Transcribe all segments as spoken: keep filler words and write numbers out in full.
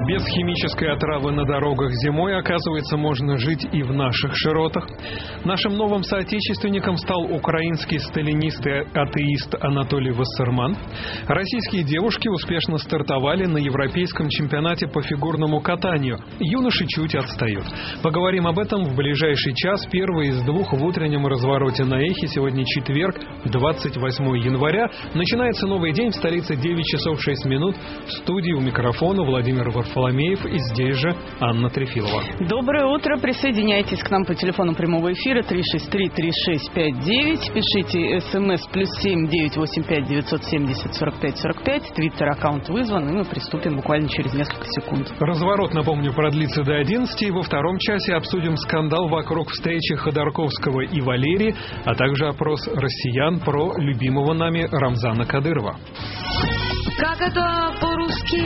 Без химической отравы на дорогах зимой, оказывается, можно жить и в наших широтах. Нашим новым соотечественником стал украинский сталинист и атеист Анатолий Вассерман. Российские девушки успешно стартовали на европейском чемпионате по фигурному катанию. Юноши чуть отстают. Поговорим об этом в ближайший час. Первый из двух в утреннем развороте на Эхе. Сегодня четверг, двадцать восьмое января. Начинается новый день в столице, девять часов шесть минут. В студии у микрофона Владимир Варфоломеев. И здесь же Анна Трефилова. Доброе утро. Присоединяйтесь к нам по телефону прямого эфира три шесть три три шесть пять девять. Пишите смс плюс семь девять восемь пять девятьсот семьдесят сорок пять сорок пять. Твиттер аккаунт вызван, и мы приступим буквально через несколько секунд. Разворот, напомню, продлится до одиннадцати. И во втором часе обсудим скандал вокруг встречи Ходорковского и Валерии, а также опрос россиян про любимого нами Рамзана Кадырова. Как это по-русски?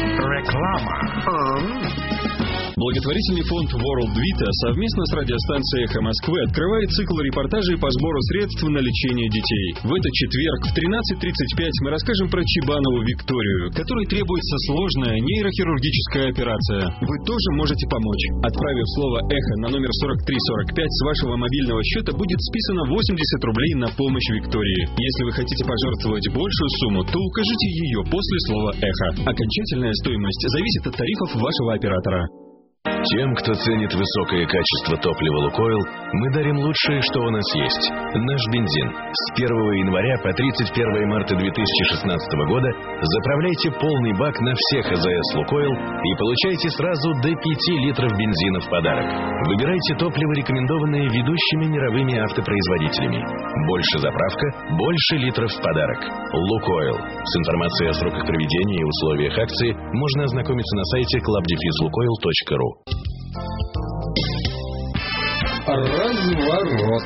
Реклама. Благотворительный фонд World Vita совместно с радиостанцией «Эхо Москвы» открывает цикл репортажей по сбору средств на лечение детей. В этот четверг в тринадцать тридцать пять мы расскажем про Чебанову Викторию, которой требуется сложная нейрохирургическая операция. Вы тоже можете помочь. Отправив слово «Эхо» на номер сорок три сорок пять, с вашего мобильного счета будет списано восемьдесят рублей на помощь Виктории. Если вы хотите пожертвовать большую сумму, то укажите ее после слова «Эхо». Окончательная стоимость зависит от тарифов вашего оператора. Тем, кто ценит высокое качество топлива «Лукойл», мы дарим лучшее, что у нас есть – наш бензин. С первого января по тридцать первое марта две тысячи шестнадцатого года заправляйте полный бак на всех АЗС «Лукойл» и получайте сразу до пяти литров бензина в подарок. Выбирайте топливо, рекомендованное ведущими мировыми автопроизводителями. Больше заправка, больше литров в подарок. «Лукойл». С информацией о сроках проведения и условиях акции можно ознакомиться на сайте клаб дефис лукойл точка ру. Разворот.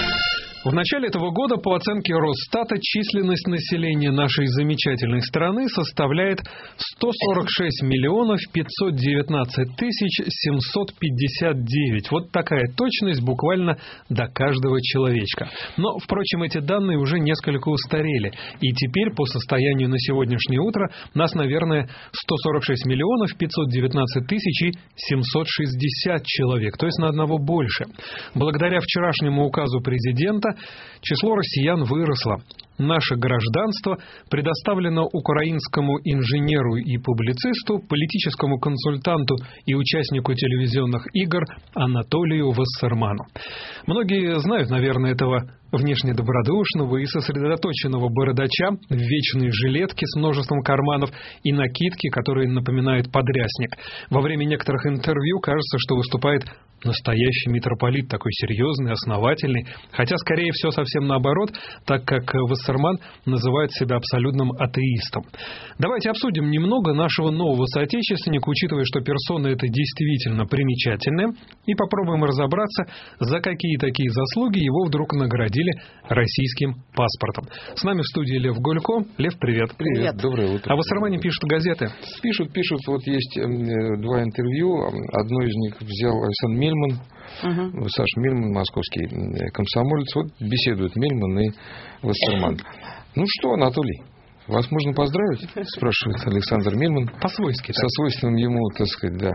В начале этого года, по оценке Росстата, численность населения нашей замечательной страны составляет сто сорок шесть миллионов пятьсот девятнадцать тысяч семьсот пятьдесят девять. Вот такая точность буквально до каждого человечка. Но, впрочем, эти данные уже несколько устарели. И теперь, по состоянию на сегодняшнее утро, нас, наверное, сто сорок шесть миллионов пятьсот девятнадцать тысяч семьсот шестьдесят человек, то есть на одного больше. Благодаря вчерашнему указу президента число россиян выросло. Наше гражданство предоставлено украинскому инженеру и публицисту, политическому консультанту и участнику телевизионных игр Анатолию Вассерману. Многие знают, наверное, этого внешне добродушного и сосредоточенного бородача в вечной жилетке с множеством карманов и накидке, которая напоминает подрясник. Во время некоторых интервью кажется, что выступает настоящий митрополит, такой серьезный, основательный, хотя, скорее всего, совсем наоборот, так как Вассерман называет себя абсолютным атеистом. Давайте обсудим немного нашего нового соотечественника, учитывая, что персона эта действительно примечательная, и попробуем разобраться, за какие такие заслуги его вдруг наградили российским паспортом. С нами в студии Лев Голько. Лев, привет. Привет, доброе утро. О Вассермане пишут газеты. Пишут, пишут, вот есть два интервью, одно из них взял Александр Мельман, uh-huh. Саша Мельман, московский комсомолец, вот беседуют Мельман и Вассерман. Ну что, Анатолий, вас можно поздравить? Спрашивает Александр Мельман. По-свойски. Со свойственным ему, так сказать, да.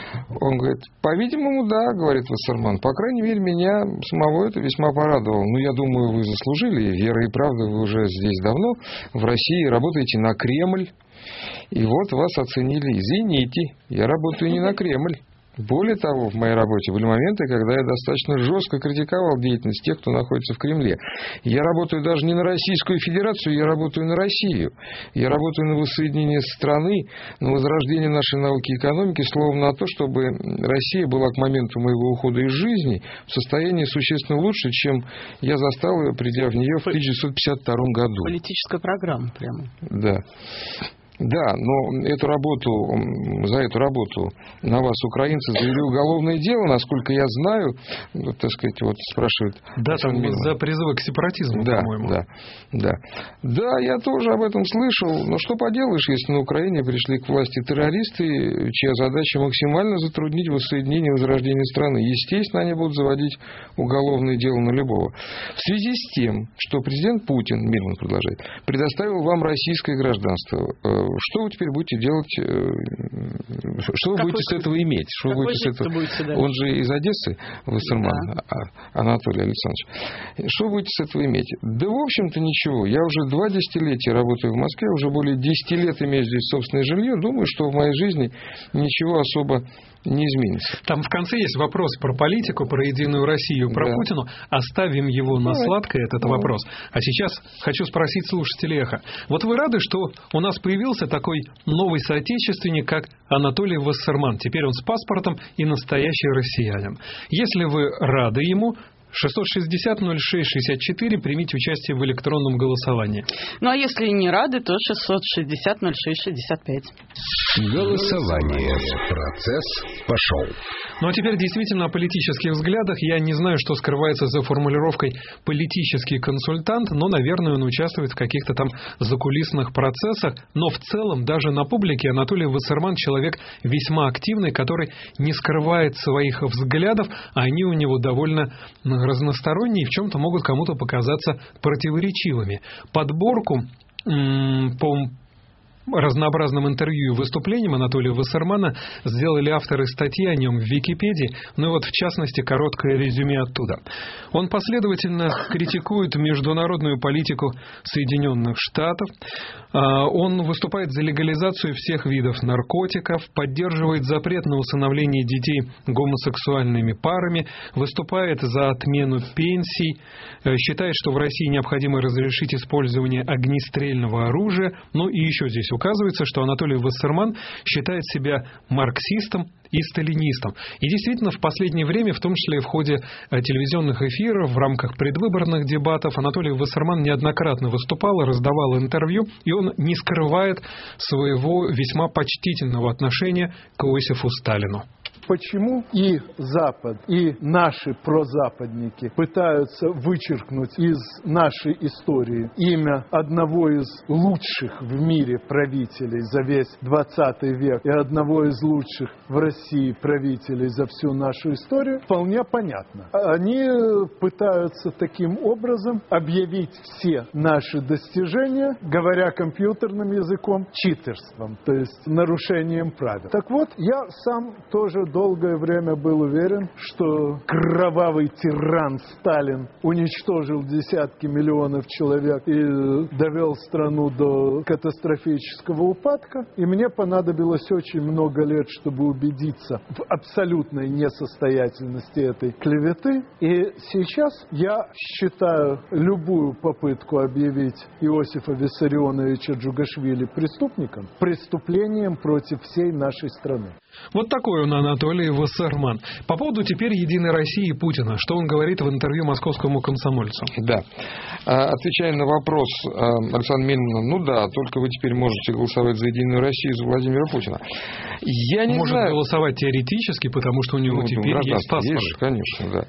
Он говорит, по-видимому, да, говорит Вассерман. По крайней мере, меня самого это весьма порадовало. Ну, я думаю, вы заслужили. Вера и правда, вы уже здесь давно, в России, работаете на Кремль. И вот вас оценили. Извините, я работаю не на Кремль. Более того, в моей работе были моменты, когда я достаточно жестко критиковал деятельность тех, кто находится в Кремле. Я работаю даже не на Российскую Федерацию, я работаю на Россию. Я работаю на воссоединение страны, на возрождение нашей науки и экономики, словом, на то, чтобы Россия была к моменту моего ухода из жизни в состоянии существенно лучше, чем я застал ее, придя в нее в тысяча девятьсот пятьдесят втором году. Политическая программа прямо. Да. Да, но эту работу, за эту работу на вас украинцы завели уголовное дело, насколько я знаю, вот, так сказать, вот спрашивают. Да, там за призывы к сепаратизму, да, по-моему. Да, да. Да, я тоже об этом слышал, но что поделаешь, если на Украине пришли к власти террористы, чья задача максимально затруднить воссоединение и возрождение страны. Естественно, они будут заводить уголовное дело на любого. В связи с тем, что президент Путин, Мельман продолжает, предоставил вам российское гражданство, что вы теперь будете делать, что вы как будете вы, с этого иметь? Что вы будете с этого... будете, Он же из Одессы, Вассерман, да. Анатолий Александрович. Что вы будете с этого иметь? Да, в общем-то, ничего. Я уже два десятилетия работаю в Москве, уже более десяти лет имею здесь собственное жилье. Думаю, что в моей жизни ничего особо не изменится. Там в конце есть вопрос про политику, про Единую Россию, про да. Путину. Оставим его на сладкое, этот Давай. вопрос. А сейчас хочу спросить слушателей «Эхо». Вот вы рады, что у нас появился такой новый соотечественник, как Анатолий Вассерман? Теперь он с паспортом и настоящий россиянин. Если вы рады ему, шестьсот шестьдесят ноль шесть шестьдесят четыре, примите участие в электронном голосовании. Ну, а если не рады, то шестьсот шестьдесят ноль шесть шестьдесят пять. Голосование. Процесс пошел. Ну, а теперь действительно о политических взглядах. Я не знаю, что скрывается за формулировкой «политический консультант», но, наверное, он участвует в каких-то там закулисных процессах. Но в целом, даже на публике Анатолий Вассерман человек весьма активный, который не скрывает своих взглядов, а они у него довольно разносторонние и в чем-то могут кому-то показаться противоречивыми. Подборку м- по разнообразным интервью и выступлениям Анатолия Вассермана сделали авторы статьи о нем в Википедии, ну и вот в частности короткое резюме оттуда. Он последовательно критикует международную политику Соединенных Штатов, он выступает за легализацию всех видов наркотиков, поддерживает запрет на усыновление детей гомосексуальными парами, выступает за отмену пенсий, считает, что в России необходимо разрешить использование огнестрельного оружия, ну и еще здесь указывается, что Анатолий Вассерман считает себя марксистом и сталинистом. И действительно, в последнее время, в том числе в ходе телевизионных эфиров, в рамках предвыборных дебатов, Анатолий Вассерман неоднократно выступал, раздавал интервью, и он не скрывает своего весьма почтительного отношения к Иосифу Сталину. Почему и Запад, и наши прозападники пытаются вычеркнуть из нашей истории имя одного из лучших в мире правителей за весь двадцатый век и одного из лучших в России правителей за всю нашу историю, вполне понятно. Они пытаются таким образом объявить все наши достижения, говоря компьютерным языком, читерством, то есть нарушением правил. Так вот, я сам тоже долгое время был уверен, что кровавый тиран Сталин уничтожил десятки миллионов человек и довел страну до катастрофического упадка. И мне понадобилось очень много лет, чтобы убедиться в абсолютной несостоятельности этой клеветы. И сейчас я считаю любую попытку объявить Иосифа Виссарионовича Джугашвили преступником преступлением против всей нашей страны. Вот такой он, Анатолий Вассерман. По поводу теперь «Единой России» и Путина. Что он говорит в интервью московскому комсомольцу? Да. Отвечая на вопрос Александра Мельмана, ну да, только вы теперь можете голосовать за «Единую Россию» за Владимира Путина. Я не Может знаю... голосовать теоретически, потому что у него ну, теперь есть паспорт. Есть же, конечно, да.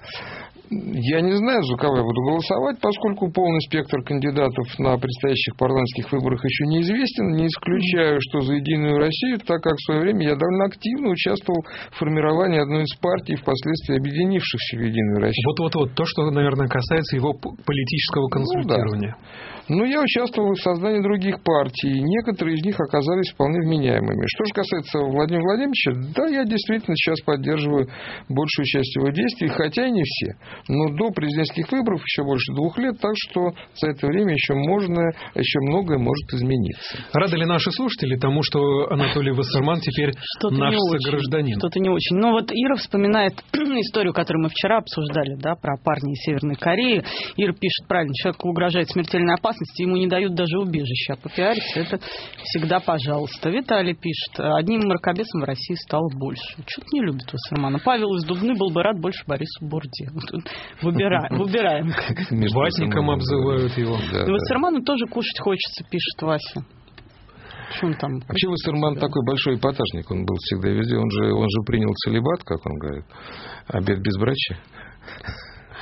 Я не знаю, за кого я буду голосовать, поскольку полный спектр кандидатов на предстоящих парламентских выборах еще неизвестен. Не исключаю, что за «Единую Россию», так как в свое время я довольно активно участвовал в формировании одной из партий, впоследствии объединившихся в «Единую Россию». Вот-вот-вот, то, что, наверное, касается его политического консультирования. Ну, да. Но я участвовал в создании других партий, и некоторые из них оказались вполне вменяемыми. Что же касается Владимира Владимировича, да, я действительно сейчас поддерживаю большую часть его действий, хотя и не все. Но до президентских выборов еще больше двух лет, так что за это время еще можно, еще многое может измениться. Рады ли наши слушатели тому, что Анатолий Вассерман теперь что-то наш не согражданин? Очень, что-то не очень. Но вот Ира вспоминает историю, которую мы вчера обсуждали, да, про парня из Северной Кореи. Ира пишет правильно, человеку угрожает смертельная опасность, ему не дают даже убежища. А попиариться это всегда пожалуйста. Виталий пишет, одним мракобесом в России стало больше. Что-то не любит Вассермана. Павел из Дубны был бы рад больше Борису Бурде. Выбираем. Выбираем. Ватником обзывают его. Да, и Вассерману тоже кушать хочется, пишет Вася. Что он там? Вообще Вассерман да. такой большой эпатажник, он был всегда везде. Он же, он же принял целибат, как он говорит, обет безбрачия.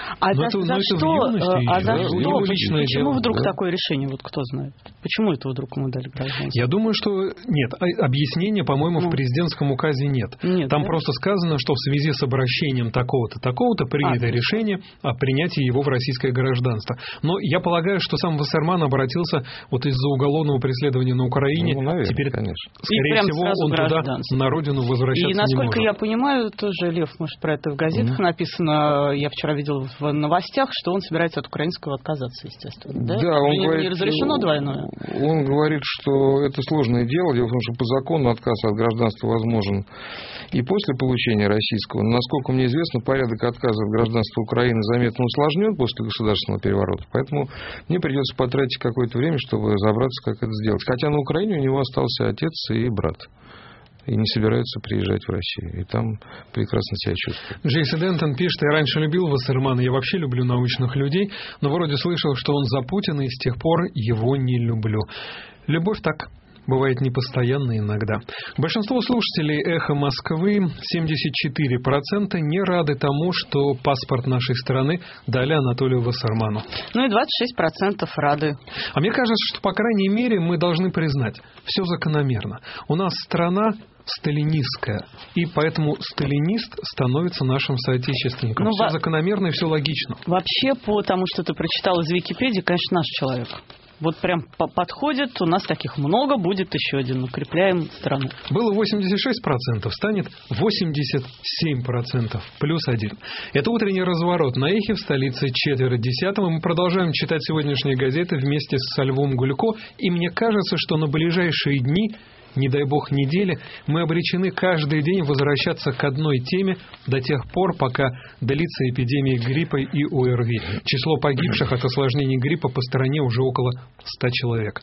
А но за, это, за но что? Это в юности а еще, за да? что? Его личное Почему дело, вдруг да? такое решение? Вот кто знает? Почему это вдруг ему дали гражданство? Я думаю, что нет. Объяснения, по-моему, Ну. в президентском указе нет. Нет, Там да? просто сказано, что в связи с обращением такого-то, такого-то принято А, решение о принятии его в российское гражданство. Но я полагаю, что сам Вассерман обратился вот из-за уголовного преследования на Украине. Ну, наверное, Теперь, конечно. скорее прям всего, сразу он туда, гражданство. на родину, возвращаться И, насколько не я может. понимаю, тоже, Лев, может, про это в газетах Mm-hmm. написано, я вчера видел в новостях, что он собирается от украинского отказаться, естественно. Да, Да, он не, говорит, не разрешено двойное? Он говорит, что это сложное дело. Дело в том, что по закону отказ от гражданства возможен и после получения российского. Но, насколько мне известно, порядок отказа от гражданства Украины заметно усложнен после государственного переворота. Поэтому мне придется потратить какое-то время, чтобы разобраться, как это сделать. Хотя на Украине у него остался отец и брат. И не собираются приезжать в Россию. И там прекрасно себя чувствуют. Джейси Дентон пишет: я раньше любил Вассермана, я вообще люблю научных людей, но вроде слышал, что он за Путина, и с тех пор его не люблю. Любовь так бывает непостоянно иногда. Большинство слушателей «Эхо Москвы», семьдесят четыре процента, не рады тому, что паспорт нашей страны дали Анатолию Вассерману. Ну и двадцать шесть процентов рады. А мне кажется, что, по крайней мере, мы должны признать, все закономерно. У нас страна сталинистская, и поэтому сталинист становится нашим соотечественником. Ну, все во... закономерно и все логично. Вообще, по тому, что ты прочитал из Википедии, конечно, наш человек. Вот прям подходит, у нас таких много, будет еще один, укрепляем страну. Было восемьдесят шесть процентов, станет восемьдесят семь процентов, плюс один. Это утренний разворот на Эхе в столице четверо десятого. Мы продолжаем читать сегодняшние газеты вместе со Львом Гулько, и мне кажется, что на ближайшие дни, не дай бог недели, мы обречены каждый день возвращаться к одной теме до тех пор, пока длится эпидемия гриппа и ОРВИ. Число погибших от осложнений гриппа по стране уже около ста человек.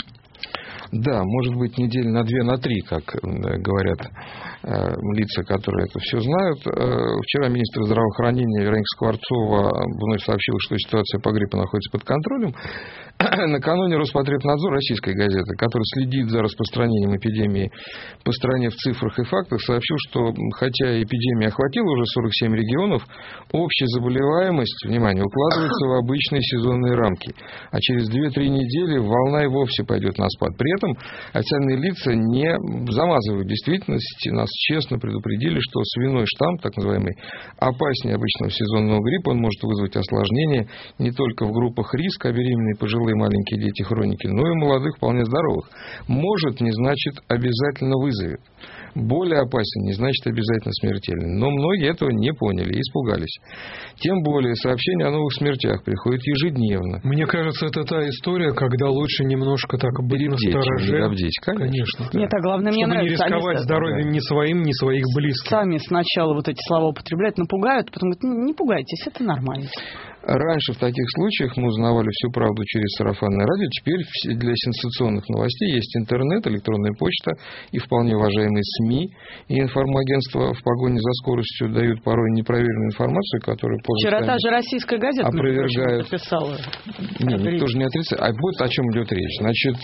Да, может быть, недели на две, на три, как говорят э, лица, которые это все знают. Э, вчера министр здравоохранения Вероника Скворцова вновь сообщила, что ситуация по гриппу находится под контролем. Накануне Роспотребнадзор, российской газеты, который следит за распространением эпидемии по стране в цифрах и фактах, сообщил, что хотя эпидемия охватила уже сорок семь регионов, общая заболеваемость, внимание, укладывается в обычные сезонные рамки. А через две-три недели волна и вовсе пойдет на спад. При этом официальные лица не замазывают действительность. Нас честно предупредили, что свиной штамм, так называемый, опаснее обычного сезонного гриппа. Он может вызвать осложнения не только в группах риска, а беременные, пожилые, маленькие дети, хроники, но и молодых, вполне здоровых. Может не значит обязательно вызовет. Более опасен не значит обязательно смертельный. Но многие этого не поняли и испугались. Тем более сообщения о новых смертях приходят ежедневно. Мне кажется, это та история, когда лучше немножко так быть настороже. Конечно. Конечно. Нет, а главное, мне Чтобы нравится. не рисковать они здоровьем ни своим, ни своих близких. Сами сначала вот эти слова употребляют, напугают, потом говорят, ну, не пугайтесь, это нормально. Раньше в таких случаях мы узнавали всю правду через сарафанное радио. Теперь для сенсационных новостей есть интернет, электронная почта и вполне уважаемые СМИ и информагентства в погоне за скоростью дают порой непроверенную информацию, которую позже Вчера та же российская газета опровергают. написала. Нет, никто же не отрицает. А вот о чем идет речь. Значит,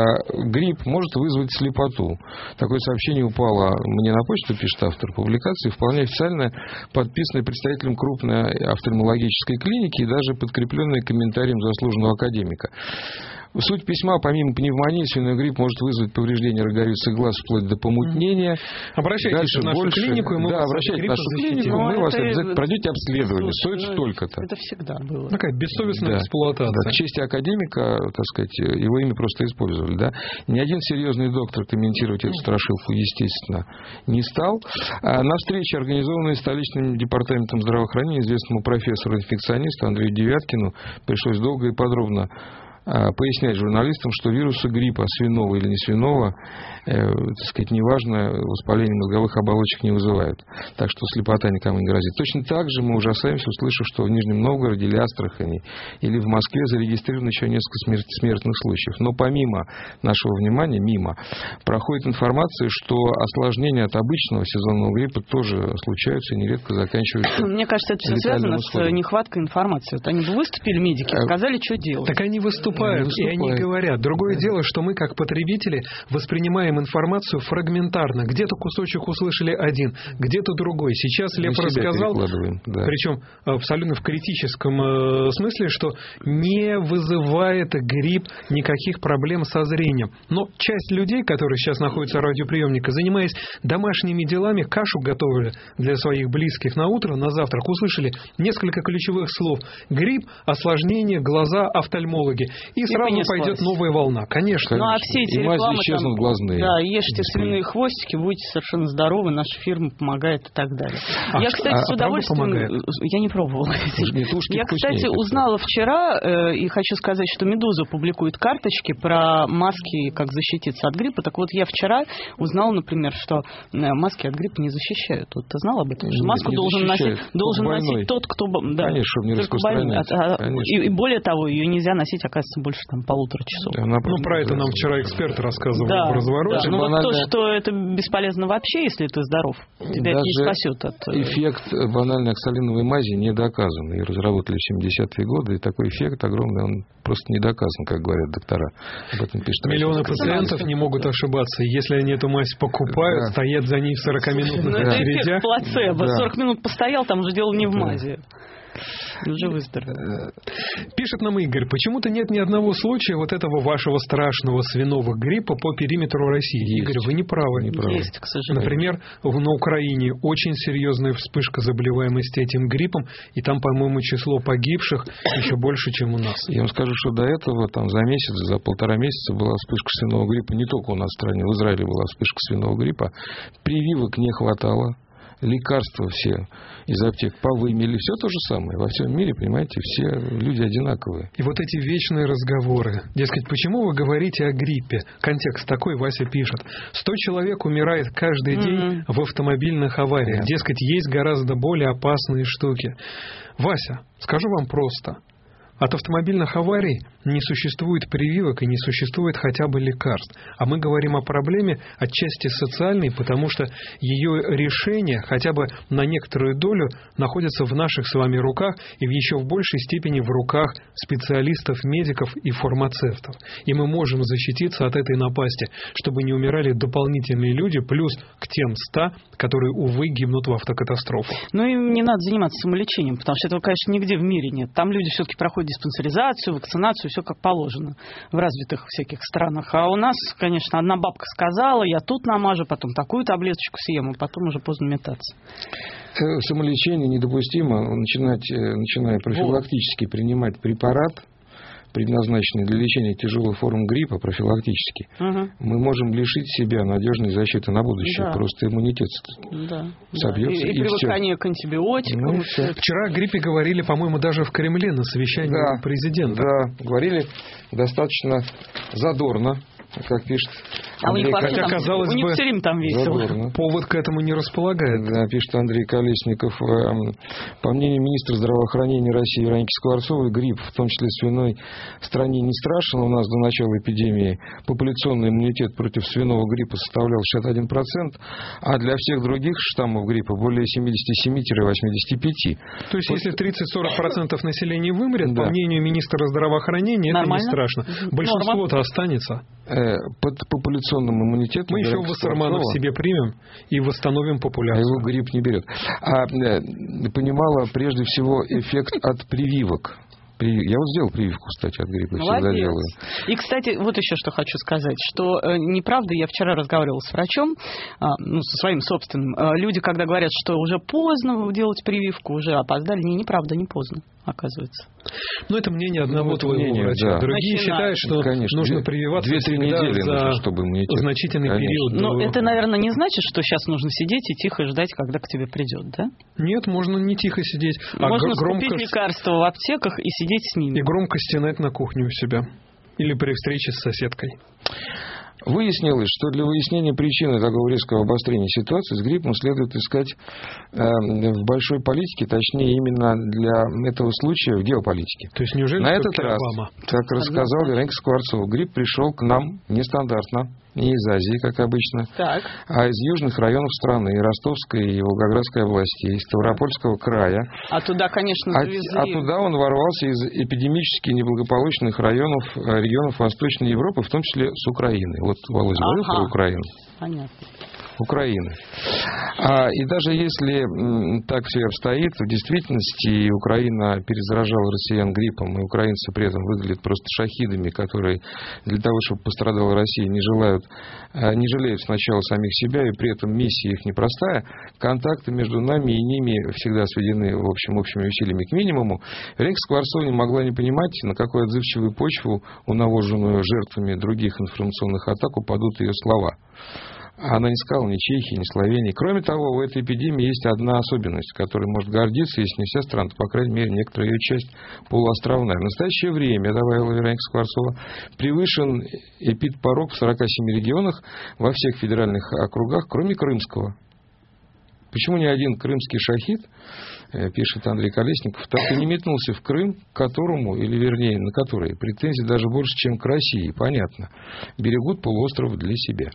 грипп может вызвать слепоту. Такое сообщение упало мне на почту, пишет автор публикации, вполне официально подписанное представителем крупной офтальмологической клиники и даже подкрепленное комментарием заслуженного академика. Суть письма: помимо пневмонии, свиной грипп может вызвать повреждение роговицы глаз вплоть до помутнения. Обращайтесь Дальше в нашу больше, клинику, и мы да, вас обращайтесь в нашу защитим. клинику, Но мы вас это... обязательно пройдете обследование. Слушай, Стоит ну, столько-то. Это всегда было. Такая бессовестная да. эксплуатация. Да, к чести академика, так сказать, его имя просто использовали. Да? Ни один серьезный доктор комментировать эту страшилку, естественно, не стал. А на встрече, организованной столичным департаментом здравоохранения, известному профессору-инфекционисту Андрею Девяткину, пришлось долго и подробно пояснять журналистам, что вирусы гриппа, свиного или не свиного, э, так сказать, неважно, воспаление мозговых оболочек не вызывают. Так что слепота никому не грозит. Точно так же мы ужасаемся, услышав, что в Нижнем Новгороде или Астрахани или в Москве зарегистрировано еще несколько смерти, смертных случаев. Но помимо нашего внимания, мимо, проходит информация, что осложнения от обычного сезонного гриппа тоже случаются и нередко заканчиваются. Мне кажется, это все связано с нехваткой информации. Вот они бы выступили, медики, сказали, что делать. Так они выступали выступают, и они говорят. Другое дело, что мы, как потребители, воспринимаем информацию фрагментарно. Где-то кусочек услышали один, где-то другой. Сейчас Лев рассказал, да. Причем абсолютно в критическом э, смысле, что не вызывает грипп никаких проблем со зрением. Но часть людей, которые сейчас находятся у радиоприемника, занимаясь домашними делами, кашу готовили для своих близких на утро, на завтрак, услышали несколько ключевых слов. Грипп, осложнение, глаза, офтальмологи. И, и сразу пойдет новая волна. Конечно. Ну, а все эти и рекламы, исчезнут глазные. Да, ешьте свиные хвостики, будете совершенно здоровы, наша фирма помогает и так далее. А, я, кстати, а, с удовольствием... Я не пробовала. Я, кстати, узнала вчера, э, и хочу сказать, что «Медуза» публикует карточки про маски, как защититься от гриппа. Так вот, я вчера узнала, например, что маски от гриппа не защищают. Вот ты знал об этом? Что маску не должен, носить, должен носить тот, кто... Да, конечно, не распространяется. А, и, и более того, ее нельзя носить, оказывается, больше там, полутора часов. Да, ну, про это нам вчера эксперт рассказывал да, в развороте. Да, ну, банально... вот то, что это бесполезно вообще, если ты здоров. Тебя даже не спасет от... эффект банальной оксалиновой мази не доказан. Ее разработали в семидесятые годы, и такой эффект огромный, он просто не доказан, как говорят доктора. Об этом пишет Миллионы пациентов не могут ошибаться. Если они эту мазь покупают, да. стоят за ней в сорокаминутных да. очередях. Это эффект плацебо. Да. сорок минут постоял, там уже дело не в мази. Уже выздоровел. Пишет нам Игорь, почему-то нет ни одного случая вот этого вашего страшного свиного гриппа по периметру России. Есть. Игорь, вы не правы. Не правы. Есть, к сожалению. Например, на Украине очень серьезная вспышка заболеваемости этим гриппом, и там, по-моему, число погибших еще больше, чем у нас. Я вам скажу, что до этого, там, за месяц, за полтора месяца была вспышка свиного гриппа. Не только у нас в стране, в Израиле была вспышка свиного гриппа. Прививок не хватало. Лекарства все из аптек повымели. Все то же самое. Во всем мире, понимаете, все люди одинаковые. И вот эти вечные разговоры. Дескать, почему вы говорите о гриппе? Контекст такой, Вася пишет. Сто человек умирает каждый mm-hmm. день в автомобильных авариях. Yeah. Дескать, есть гораздо более опасные штуки. Вася, скажу вам просто. От автомобильных аварий не существует прививок и не существует хотя бы лекарств. А мы говорим о проблеме отчасти социальной, потому что ее решение хотя бы на некоторую долю находится в наших с вами руках и в еще в большей степени в руках специалистов, медиков и фармацевтов. И мы можем защититься от этой напасти, чтобы не умирали дополнительные люди, плюс к тем ста, которые, увы, гибнут в автокатастрофах. Ну и не надо заниматься самолечением, потому что этого, конечно, нигде в мире нет. Там люди все-таки проходят диспансеризацию, вакцинацию, все как положено в развитых всяких странах. А у нас, конечно, одна бабка сказала, я тут намажу, потом такую таблеточку съем, и потом уже поздно метаться. Самолечение недопустимо. Начинать, начиная профилактически принимать препарат, предназначенный для лечения тяжелых форм гриппа, профилактически, угу. мы можем лишить себя надежной защиты на будущее. Да. Просто иммунитет да. собьется. Да. И, и, и привыкание все. К антибиотикам. Ну, вчера о гриппе говорили, по-моему, даже в Кремле на совещании да. президента. Да, говорили достаточно задорно, как пишет Андрей а Колесников. Хотя, казалось у них бы, все время там весело. Задорно. Повод к этому не располагает. Да, пишет Андрей Колесников. По мнению министра здравоохранения России Вероники Скворцовой, грипп, в том числе свиной, в стране не страшен. У нас до начала эпидемии популяционный иммунитет против свиного гриппа составлял шестьдесят один процент, а для всех других штаммов гриппа более семьдесят семь - восемьдесят пять. То есть, вот, если тридцать-сорок процентов населения вымрет, да. по мнению министра здравоохранения, нормально? Это не страшно. Большинство-то останется. Под популяционным иммунитетом мы еще Вассермана в себе примем и восстановим популяцию. А его грипп не берет. А понимала прежде всего эффект от прививок. Я вот сделал прививку, кстати, от гриппа. Всегда делаю. И, кстати, вот еще что хочу сказать, что э, неправда, я вчера разговаривала с врачом, э, ну, со своим собственным. Э, люди, когда говорят, что уже поздно делать прививку, уже опоздали, не, неправда, не поздно, оказывается. Ну, это мнение одного ну, твоего мнение, врача. Да. Другие Начинаю. считают, что Конечно, нужно две, прививаться две-три недели за нужно, чтобы значительный Конечно. период. Но до... это, наверное, не значит, что сейчас нужно сидеть и тихо ждать, когда к тебе придет, да? Нет, можно не тихо сидеть. Можно а громко... купить лекарства в аптеках и сидеть с ними. И громко стенать на кухню у себя. Или при встрече с соседкой. Выяснилось, что для выяснения причины такого резкого обострения ситуации с гриппом следует искать э, в большой политике, точнее именно для этого случая в геополитике. То есть неужели на этот раз, Обама? Как рассказал Вероника Скворцова, грипп пришел к нам нестандартно. не из Азии, как обычно, так. а из южных районов страны, Ростовской и Волгоградской областей, Ставропольского края. А туда, конечно, завезли... А, а туда он ворвался из эпидемически неблагополучных районов, регионов Восточной Европы, в том числе с Украины. Вот Володя говорил ага. про Украину. Понятно. Украины. А, и даже если м, так все обстоит, в действительности Украина перезаражала россиян гриппом, и украинцы при этом выглядят просто шахидами, которые для того, чтобы пострадала Россия, не желают, а, не жалеют сначала самих себя, и при этом миссия их непростая. Контакты между нами и ними всегда сведены в общем, общими усилиями к минимуму. Рекс Скворцова не могла не понимать, на какую отзывчивую почву, унавоженную жертвами других информационных атак, упадут ее слова. Она не сказала ни Чехии, ни Словении. Кроме того, у этой эпидемии есть одна особенность, которой может гордиться, если не вся страна, то, по крайней мере, некоторая ее часть полуостровная. В настоящее время, добавила Вероника Скворцова, превышен эпидпорог в сорока семи регионах во всех федеральных округах, кроме Крымского. Почему ни один крымский шахид, пишет Андрей Колесников, так и не метнулся в Крым, к которому, или вернее, на который претензий даже больше, чем к России, понятно, берегут полуостров для себя.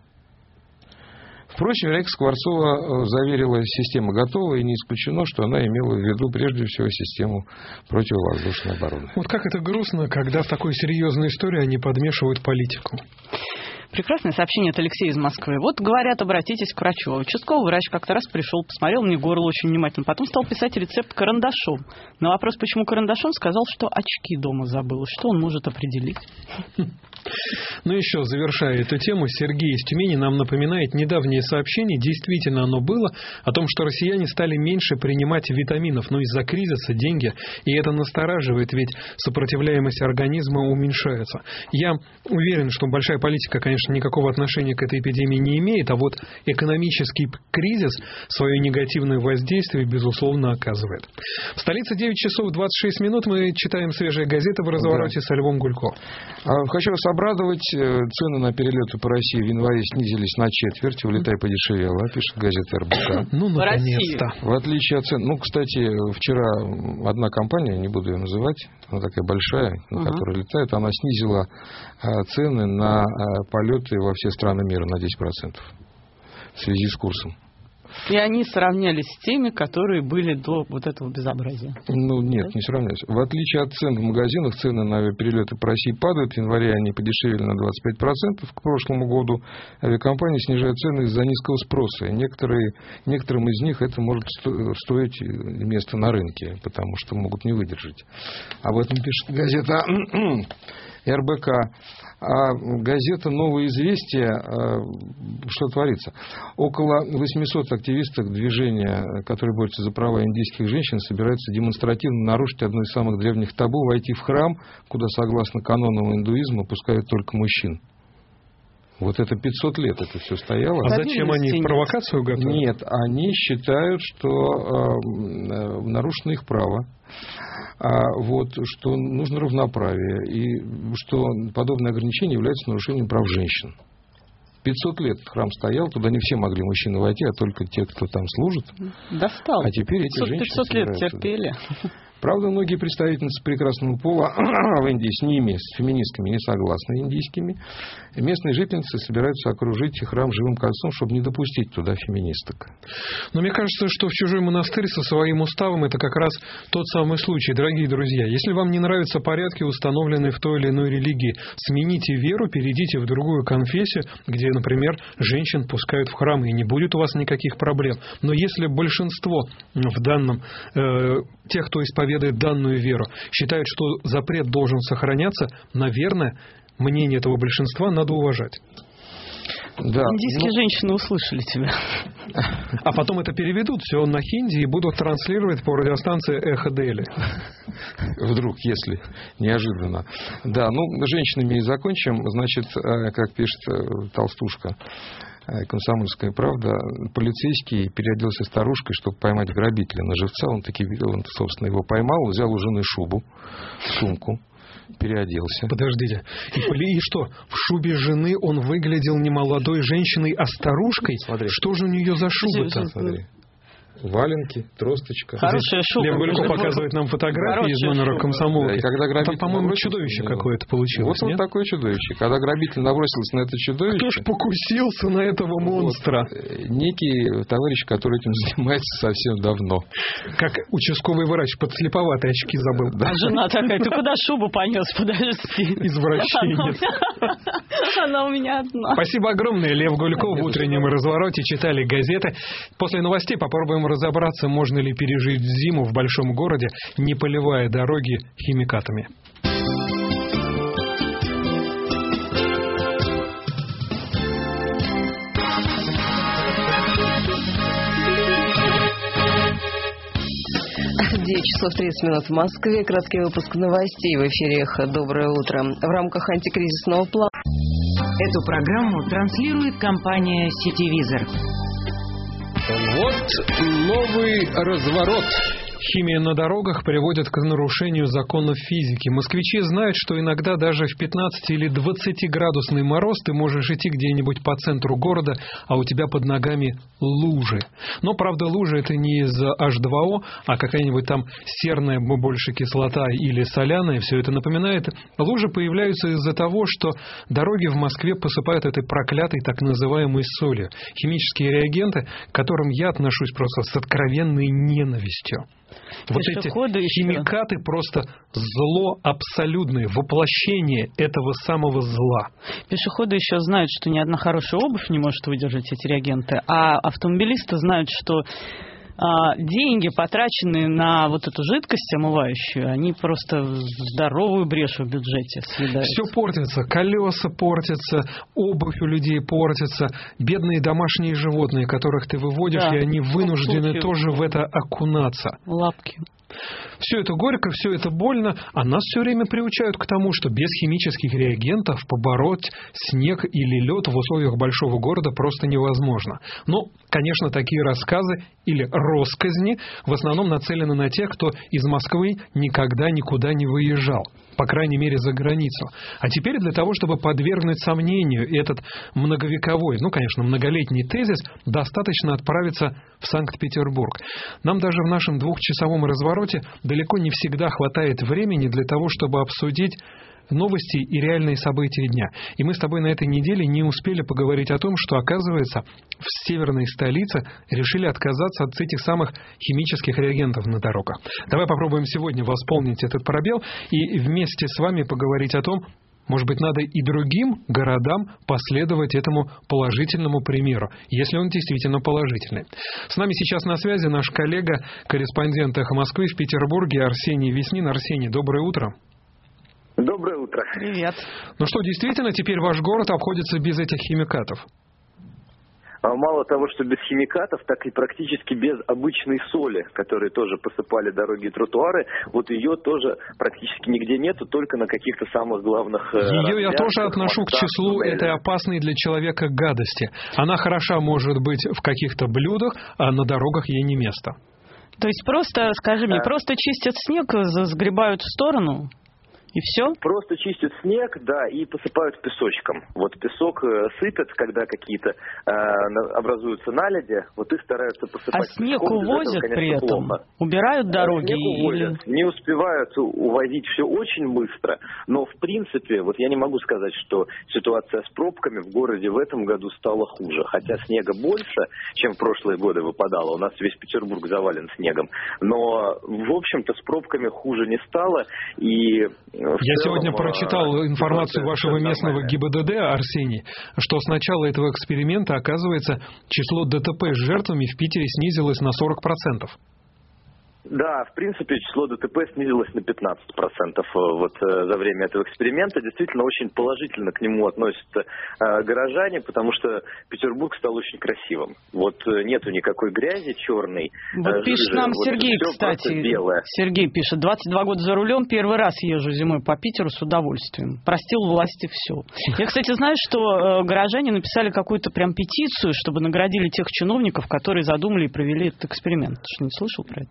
Впрочем, Вероника Скворцова заверила, система готова, и не исключено, что она имела в виду прежде всего систему противовоздушной обороны. Вот как это грустно, когда в такой серьезной истории они подмешивают политику. Прекрасное сообщение от Алексея из Москвы. Вот, говорят, обратитесь к врачу. Участковый врач как-то раз пришел, посмотрел мне горло очень внимательно. Потом стал писать рецепт карандашом. На вопрос, почему карандашом, сказал, что очки дома забыл. Что он может определить? Ну еще, завершая эту тему, Сергей из Тюмени нам напоминает недавнее сообщение, действительно оно было, о том, что россияне стали меньше принимать витаминов, но из-за кризиса деньги, и это настораживает, ведь сопротивляемость организма уменьшается. Я уверен, что большая политика, конечно, никакого отношения к этой эпидемии не имеет, а вот экономический кризис свое негативное воздействие, безусловно, оказывает. В столице девять часов двадцать шесть минут, мы читаем свежие газеты в развороте да. с Львом Гулько. Хочу вас обрадовать, цены на перелеты по России в январе снизились на четверть, улетай подешевело, пишет газета эр бэ ка. Ну, наконец-то. В отличие от цен, ну, кстати, вчера одна компания, не буду ее называть, она такая большая, на uh-huh. которой летает, она снизила цены на полеты во все страны мира на десять процентов в связи с курсом. И они сравнялись с теми, которые были до вот этого безобразия. Ну, нет, да? не сравнялись. В отличие от цен в магазинах, цены на авиаперелеты по России падают. В январе они подешевели на двадцать пять процентов к прошлому году. Авиакомпании снижают цены из-за низкого спроса. И некоторые, некоторым из них это может стоить место на рынке, потому что могут не выдержать. Об этом пишет газета эр бэ ка. А газета «Новые известия», что творится? Около восемьсот активисток движения, которые борются за права индийских женщин, собираются демонстративно нарушить одно из самых древних табу, войти в храм, куда, согласно канонам индуизма, пускают только мужчин. Вот это пятьсот лет это все стояло. А зачем они провокацию готовят? Нет, они считают, что э, нарушено их право. А вот, что нужно равноправие, и что подобные ограничения являются нарушением прав женщин. пятьсот лет храм стоял, туда не все могли мужчины войти, а только те, кто там служит. Достал. А теперь эти женщины пятьсот лет терпели. Правда, многие представительницы прекрасного пола в Индии с ними, с феминистками, не согласны индийскими. Местные жительницы собираются окружить храм живым кольцом, чтобы не допустить туда феминисток. Но мне кажется, что в чужой монастырь со своим уставом это как раз тот самый случай, дорогие друзья. Если вам не нравятся порядки, установленные в той или иной религии, смените веру, перейдите в другую конфессию, где, например, женщин пускают в храм, и не будет у вас никаких проблем. Но если большинство в данном, э, тех, кто исповедует данную веру, считают, что запрет должен сохраняться, наверное, мнение этого большинства надо уважать. Да, Индийские ну... женщины услышали тебя. А потом это переведут все на хинди и будут транслировать по радиостанции «Эхо Дели». Вдруг, если неожиданно. Да, ну, женщинами и закончим. Значит, как пишет толстушка «Комсомольская правда», полицейский переоделся старушкой, чтобы поймать грабителя на живца. Он таки, он, собственно, его поймал, взял у жены шубу, сумку, переоделся. Подождите. И, и что, в шубе жены он выглядел не молодой женщиной, а старушкой? Смотри. Что же у нее за шуба-то? Смотри. валенки, тросточка. Хорошая шуба. Лев Гульков показывает нам фотографии из номера комсомолки. Да, и когда грабитель Там, по-моему, набросился чудовище на него. какое-то получилось, Вот он нет? такое чудовище. Когда грабитель набросился на это чудовище... Кто ж покусился на этого монстра? Вот, некий товарищ, который этим занимается совсем давно. Как участковый врач, подслеповатые очки забыл. А жена такая: ты куда шубу понес? Подожди. Извращенец. Она у меня одна. Спасибо огромное. Лев Гульков в утреннем развороте. Читали газеты. После новостей попробуем разобраться, можно ли пережить зиму в большом городе, не поливая дороги химикатами. девять часов тридцать минут в Москве. Краткий выпуск новостей в эфире «Эхо». Доброе утро. В рамках антикризисного плана... Эту программу транслирует компания «Сетевизор». Вот новый разворот. Химия на дорогах приводит к нарушению законов физики. Москвичи знают, что иногда даже в пятнадцати или двадцатиградусный мороз ты можешь идти где-нибудь по центру города, а у тебя под ногами лужи. Но, правда, лужи это не из эйч два о, а какая-нибудь там серная больше кислота или соляная. Все это напоминает. Лужи появляются из-за того, что дороги в Москве посыпают этой проклятой так называемой солью. Химические реагенты, к которым я отношусь просто с откровенной ненавистью. Вот эти химикаты просто зло абсолютное, воплощение этого самого зла. Пешеходы еще знают, что ни одна хорошая обувь не может выдержать эти реагенты, а автомобилисты знают, что а, деньги, потраченные на вот эту жидкость омывающую, они просто здоровую брешь в бюджете съедают. Все портится, колеса портятся, обувь у людей портится, бедные домашние животные, которых ты выводишь, да, и они вынуждены лапки. Тоже в это окунаться. Лапки. Все это горько, все это больно, а нас все время приучают к тому, что без химических реагентов побороть снег или лед в условиях большого города просто невозможно. Но, конечно, такие рассказы или россказни в основном нацелены на тех, кто из Москвы никогда никуда не выезжал, по крайней мере, за границу. А теперь для того, чтобы подвергнуть сомнению этот многовековой, ну, конечно, многолетний тезис, достаточно отправиться в Санкт-Петербург. Нам даже в нашем двухчасовом развороте далеко не всегда хватает времени для того, чтобы обсудить новости и реальные события дня. И мы с тобой на этой неделе не успели поговорить о том, что, оказывается, в северной столице решили отказаться от этих самых химических реагентов на дорогах. Давай попробуем сегодня восполнить этот пробел и вместе с вами поговорить о том, может быть, надо и другим городам последовать этому положительному примеру, если он действительно положительный. С нами сейчас на связи наш коллега, корреспондент «Эхо Москвы» в Петербурге Арсений Веснин. Арсений, доброе утро. Доброе утро. Привет. Ну что, действительно, теперь ваш город обходится без этих химикатов? Мало того, что без химикатов, так и практически без обычной соли, которые тоже посыпали дороги и тротуары. Вот ее тоже практически нигде нету, только на каких-то самых главных... Ее я тоже отношу к числу этой опасной для человека гадости. Она хороша, может быть, в каких-то блюдах, а на дорогах ей не место. То есть просто, скажи мне, а... просто чистят снег, сгребают в сторону... И все? Просто чистят снег, да, и посыпают песочком. Вот песок э, сыпят, когда какие-то э, образуются наледи, вот их стараются посыпать. А снег песком, увозят этого, конечно, при этом? Плохо. Убирают дороги? Снег увозят. Или... Не успевают увозить все очень быстро, но в принципе, вот я не могу сказать, что ситуация с пробками в городе в этом году стала хуже. Хотя снега больше, чем в прошлые годы выпадало. У нас весь Петербург завален снегом. Но, в общем-то, с пробками хуже не стало. И... Я сегодня прочитал информацию вашего местного ГИБДД, Арсений, что с начала этого эксперимента, оказывается, число ДТП с жертвами в Питере снизилось на сорок процентов. Да, в принципе, число ДТП снизилось на пятнадцать процентов вот за время этого эксперимента. Действительно, очень положительно к нему относятся э, горожане, потому что Петербург стал очень красивым. Вот нету никакой грязи черной. Вот э, пишет жижи, нам вот Сергей, кстати. Сергей пишет: двадцать два года за рулем, первый раз езжу зимой по Питеру с удовольствием. Простил власти все. Я, кстати, знаю, что э, горожане написали какую-то прям петицию, чтобы наградили тех чиновников, которые задумали и провели этот эксперимент. Ты что, не слышал про это? Да,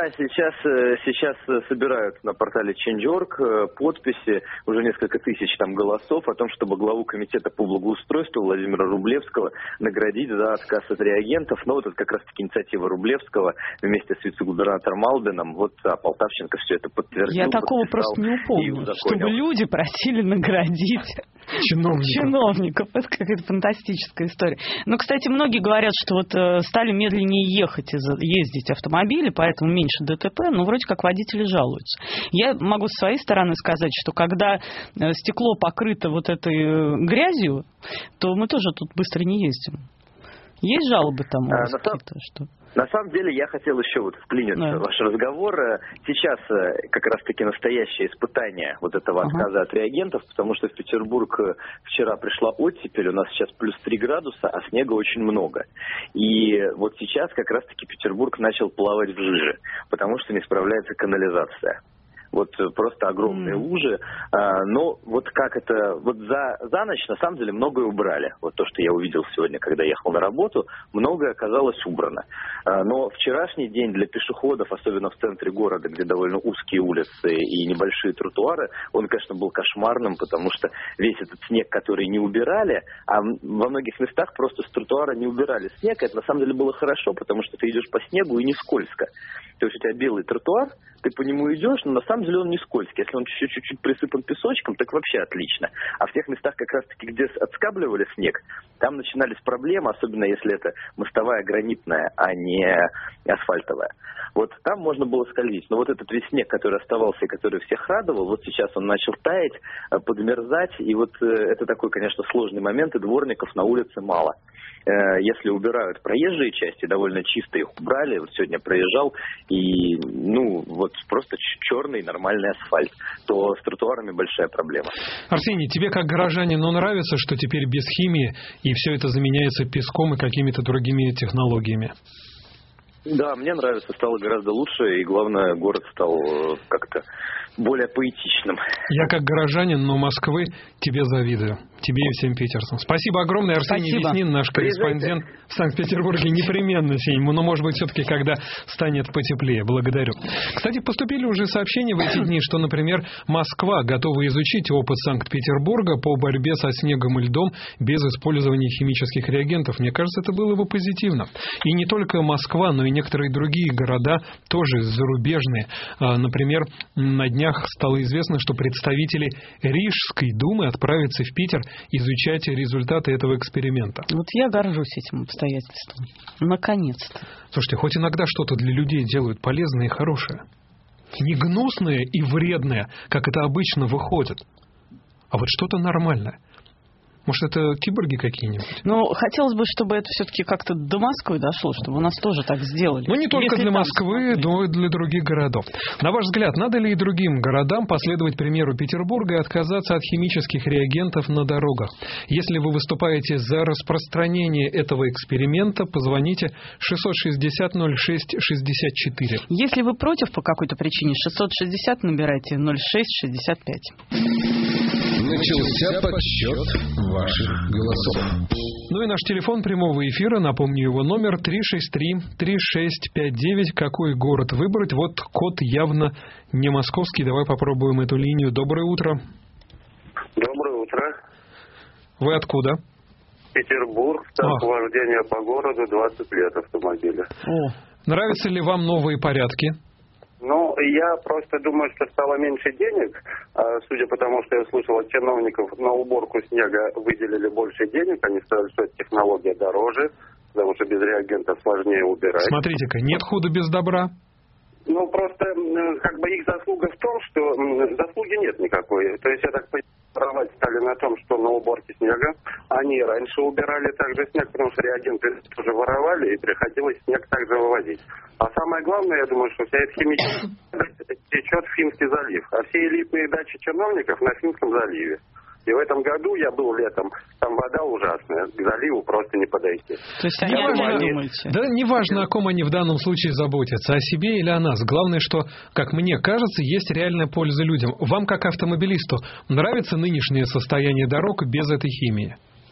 Да, сейчас, сейчас собирают на портале Change точка орг подписи, уже несколько тысяч там голосов о том, чтобы главу комитета по благоустройству Владимира Рублевского наградить за отказ от реагентов. Но вот это как раз-таки инициатива Рублевского вместе с вице-губернатором Малденом. Вот а Полтавченко все это подтвердил. Я такого просто не упомню, чтобы люди просили наградить чиновников. чиновников. Это какая-то фантастическая история. Но, кстати, многие говорят, что вот стали медленнее ехать, ездить автомобили, поэтому меньше ДТП, но вроде как водители жалуются. Я могу с своей стороны сказать, что когда стекло покрыто вот этой грязью, то мы тоже тут быстро не ездим. Есть жалобы там? А, на, сам... что? на самом деле я хотел еще вот вклиниться да. в ваш разговор. Сейчас как раз-таки настоящее испытание вот этого uh-huh. отказа от реагентов, потому что в Петербург вчера пришла оттепель, у нас сейчас плюс три градуса, а снега очень много. И вот сейчас как раз-таки Петербург начал плавать в жиже, потому что не справляется канализация. Вот просто огромные mm. лужи. А, но вот как это... Вот за, за ночь, на самом деле, многое убрали. Вот то, что я увидел сегодня, когда ехал на работу, многое оказалось убрано. А, но вчерашний день для пешеходов, особенно в центре города, где довольно узкие улицы и небольшие тротуары, он, конечно, был кошмарным, потому что весь этот снег, который не убирали, а во многих местах просто с тротуара не убирали снег. Это, на самом деле, было хорошо, потому что ты идешь по снегу и не скользко. То есть у тебя белый тротуар, ты по нему идешь, но на самом деле он не скользкий. Если он чуть-чуть присыпан песочком, так вообще отлично. А в тех местах, как раз-таки, где отскабливали снег, там начинались проблемы, особенно если это мостовая гранитная, а не асфальтовая. Вот там можно было скользить. Но вот этот весь снег, который оставался и который всех радовал, вот сейчас он начал таять, подмерзать. И вот это такой, конечно, сложный момент, и дворников на улице мало. Если убирают проезжие части, довольно чисто их убрали. Вот сегодня проезжал, и, ну, вот просто черный нормальный асфальт, то с тротуарами большая проблема. Арсений, тебе как горожанину нравится, что теперь без химии и все это заменяется песком и какими-то другими технологиями? Да, мне нравится, стало гораздо лучше, и главное, город стал как-то более поэтичным. Я как горожанин, но Москвы тебе завидую. Тебе и всем питерцам. Спасибо огромное. Арсений Спасибо. Веснин, наш корреспондент в Санкт-Петербурге. Непременно сегодня, но, может быть, все-таки, когда станет потеплее. Благодарю. Кстати, поступили уже сообщения в эти дни, что, например, Москва готова изучить опыт Санкт-Петербурга по борьбе со снегом и льдом без использования химических реагентов. Мне кажется, это было бы позитивно. И не только Москва, но и некоторые другие города, тоже зарубежные. Например, на днях стало известно, что представители Рижской думы отправятся в Питер изучать результаты этого эксперимента. Вот я горжусь этим обстоятельством. Наконец-то. Слушайте, хоть иногда что-то для людей делают полезное и хорошее. Не гнусное и вредное, как это обычно выходит, а вот что-то нормальное. Может, это киборги какие-нибудь? Ну, хотелось бы, чтобы это все-таки как-то до Москвы дошло, чтобы у нас тоже так сделали. Ну, не только для Москвы, но и для других городов. На ваш взгляд, надо ли и другим городам последовать примеру Петербурга и отказаться от химических реагентов на дорогах? Если вы выступаете за распространение этого эксперимента, позвоните шестьсот шестьдесят ноль шесть шестьдесят четыре. Если вы против по какой-то причине, шестьсот шестьдесят набирайте ноль шесть шестьдесят пять. Начался подсчет ваших голосов. Ну и наш телефон прямого эфира, напомню его номер три шесть три три шесть пять девять. Какой город выбрать? Вот код явно не московский. Давай попробуем эту линию. Доброе утро. Доброе утро. Вы откуда? Петербург. Стаж вождения по городу двадцать лет автомобиля. О. Нравятся ли вам новые порядки? Ну, я просто думаю, что стало меньше денег. Судя по тому, что я слышал от чиновников, на уборку снега выделили больше денег. Они сказали, что эта технология дороже, потому что без реагентов сложнее убирать. Смотрите-ка, нет худа без добра. Ну, просто как бы их заслуга в том, что заслуги нет никакой. То есть, я так понимаю, воровать стали на том, что на уборке снега. Они раньше убирали также снег, потому что реагенты тоже воровали, и приходилось снег также вывозить. А самое главное, я думаю, что вся эта химия течет в Финский залив. А все элитные дачи чиновников на Финском заливе. И в этом году я был летом, там вода ужасная, к заливу просто не подойти. То есть они важно, не думаете? Да, не важно, о ком они в данном случае заботятся, о себе или о нас. Главное, что, как мне кажется, есть реальная польза людям. Вам, как автомобилисту, нравится нынешнее состояние дорог без этой химии?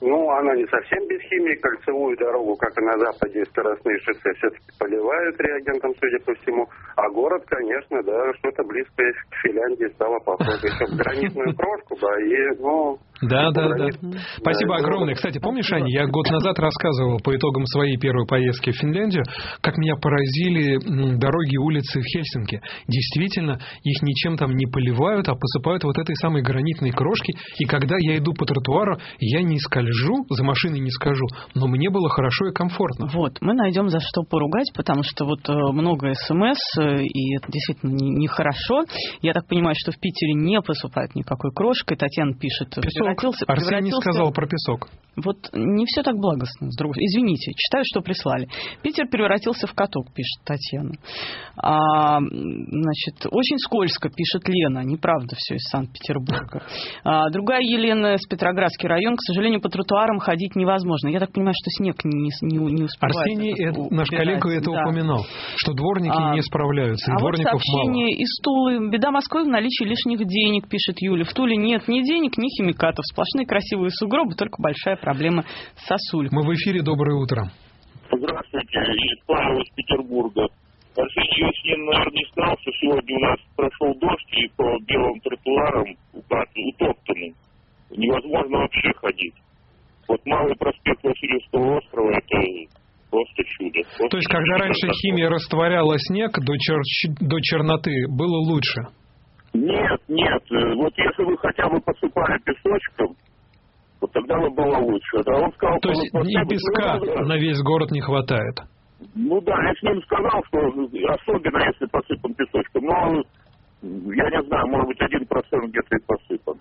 Ну, она не совсем без химии. Кольцевую дорогу, как и на западе, скоростные шоссе все-таки поливают реагентом, судя по всему. А город, конечно, да, что-то близкое к Финляндии стало похоже. Еще в гранитную крошку, да, и, ну... Да, да, да. Спасибо огромное. Кстати, помнишь, Аня, я год назад рассказывал по итогам своей первой поездки в Финляндию, как меня поразили дороги и улицы в Хельсинки. Действительно, их ничем там не поливают, а посыпают вот этой самой гранитной крошки. И когда я иду по тротуару, я не скольжу, за машиной не скольжу, но мне было хорошо и комфортно. Вот, мы найдем за что поругать, потому что вот много смс, и это действительно нехорошо. Я так понимаю, что в Питере не посыпают никакой крошкой. Татьяна пишет... Песок. Арсений сказал про песок. Вот не все так благостно. С другой... Извините, читаю, что прислали. Питер превратился в каток, пишет Татьяна. А, значит, очень скользко, пишет Лена. Неправда все из Санкт-Петербурга. А, другая Елена из Петроградский район. К сожалению, по тротуарам ходить невозможно. Я так понимаю, что снег не, не, не успевает. Арсений, это, наш коллега, это да. упоминал, что дворники а, не справляются. И а дворников вот сообщение мало. Из Тулы. Беда Москвы в наличии лишних денег, пишет Юля. В Туле нет ни денег, ни химикатов. Сплошные красивые сугробы, только большая проблема с сосулькой. Мы в эфире. Доброе утро. Здравствуйте. Павел из Петербурга. Арсений Яснин, наверное, не знал, что сегодня у нас прошел дождь, и по белым тротуарам утоптанным невозможно вообще ходить. Вот Малый проспект Васильевского острова — это просто чудо. Просто То есть, когда раньше химия растворяла снег до, чер... до черноты, было лучше? Нет, нет. Вот если вы хотя бы посыпали песочком, вот тогда бы было лучше. А он сказал, То есть и песка ну, на весь город не хватает? Ну да, я с ним сказал, что особенно если посыпан песочком, но я не знаю, может быть, один процент где-то и посыпан.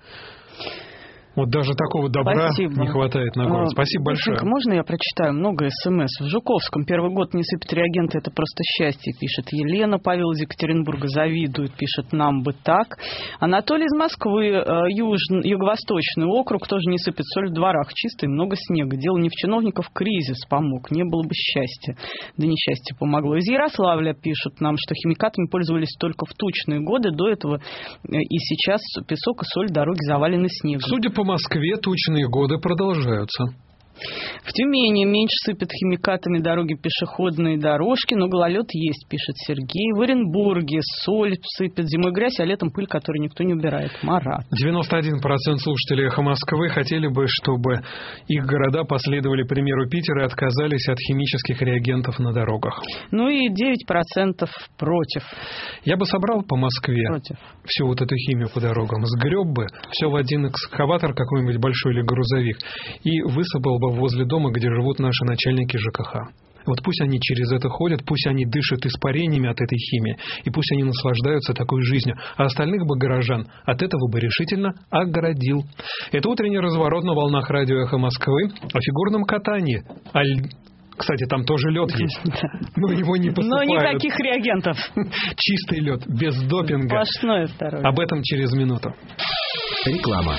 Вот даже такого добра Спасибо. Не хватает на город. Спасибо большое. Можно я прочитаю много смс? В Жуковском первый год не сыпят реагенты, это просто счастье, пишет Елена. Павел из Екатеринбурга завидует, пишет, нам бы так. Анатолий из Москвы, юж... юго-восточный округ, тоже не сыпет соль в дворах, чисто и много снега. Дело не в чиновников, кризис помог, не было бы счастья. Да несчастье помогло. Из Ярославля пишут нам, что химикатами пользовались только в тучные годы, до этого и сейчас песок и соль, дороги завалены снегом. Судя по В Москве тучные годы продолжаются. В Тюмени меньше сыпят химикатами дороги, пешеходные дорожки, но гололед есть, пишет Сергей. В Оренбурге соль сыпет, зимой грязь, а летом пыль, которую никто не убирает. Марат. девяносто один процент слушателей «Эхо Москвы» хотели бы, чтобы их города последовали примеру Питера и отказались от химических реагентов на дорогах. Ну и девять процентов против. Я бы собрал по Москве против. всю вот эту химию по дорогам, сгреб бы все в один экскаватор какой-нибудь большой или грузовик и высыпал бы возле дома, где живут наши начальники ЖКХ. Вот пусть они через это ходят, пусть они дышат испарениями от этой химии, и пусть они наслаждаются такой жизнью, а остальных бы горожан от этого бы решительно оградил. Это утренний разворот на волнах радио «Эхо Москвы» о фигурном катании. Аль... Кстати, там тоже лед есть. Но его не посыпают. Но никаких реагентов. Чистый лед, без допинга. Сплошное здоровье. Об этом через минуту. Реклама.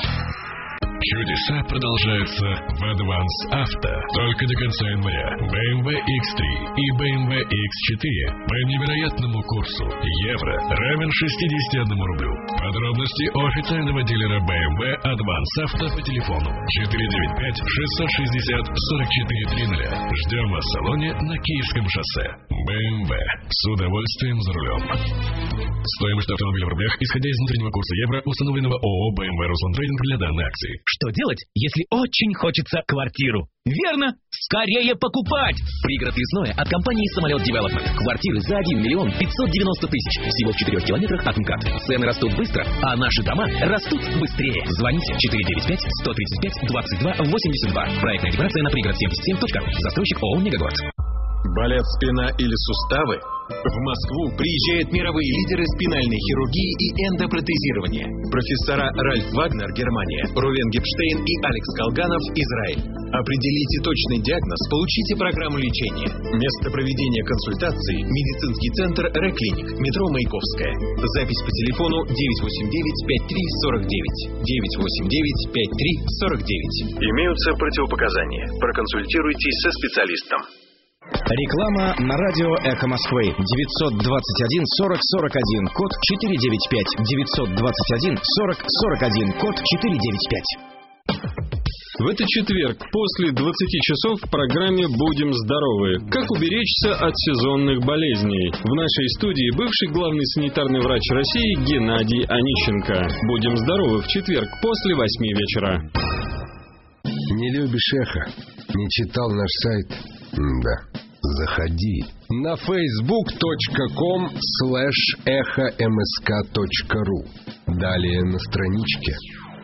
Чудеса продолжаются в Advance Auto. Только до конца января бэ эм вэ икс три и бэ эм вэ икс четыре по невероятному курсу евро равен шестьдесят один рублю. Подробности у официального дилера бэ эм вэ Advance Auto по телефону четыре девять пять шесть шесть ноль сорок четыре тридцать. Ждем вас в салоне на Киевском шоссе. бэ эм вэ. С удовольствием за рулем. Стоимость автомобиля в рублях, исходя из внутреннего курса евро, установленного ООО бэ эм вэ Руслан-Трейдинг для данной акции. Что делать, если очень хочется квартиру? Верно! Скорее покупать! Пригород Лесное от компании «Самолет Девелопмент». Квартиры за один миллион пятьсот девяносто тысяч. Всего в четырех километрах от МКАД. Цены растут быстро, а наши дома растут быстрее. Звоните четыре девять пять сто тридцать пять двадцать два восемьдесят два. Проектная операция на пригород семьдесят семь точка ру. Застройщик ООО «Мегагород». Болят спина или суставы? В Москву приезжают мировые лидеры спинальной хирургии и эндопротезирования. Профессора Ральф Вагнер, Германия, Рувен Гипштейн и Алекс Колганов, Израиль. Определите точный диагноз, получите программу лечения. Место проведения консультации – медицинский центр Ре-клиник, метро Маяковская. Запись по телефону девять восемь девять пять три сорок девять. девять восемь девять пять три сорок девять. Имеются противопоказания. Проконсультируйтесь со специалистом. Реклама на радио «Эхо Москвы». девятьсот двадцать один сорок сорок один, код четыре девять пять. девятьсот двадцать один сорок сорок один, код четыре девять пять. В этот четверг после двадцати часов в программе «Будем здоровы». Как уберечься от сезонных болезней? В нашей студии бывший главный санитарный врач России Геннадий Онищенко. «Будем здоровы» в четверг после восьми вечера. Не любишь эхо? Не читал наш сайт? Да. Заходи на фейсбук точка ком слэш эхо мск точка ру. Далее на страничке.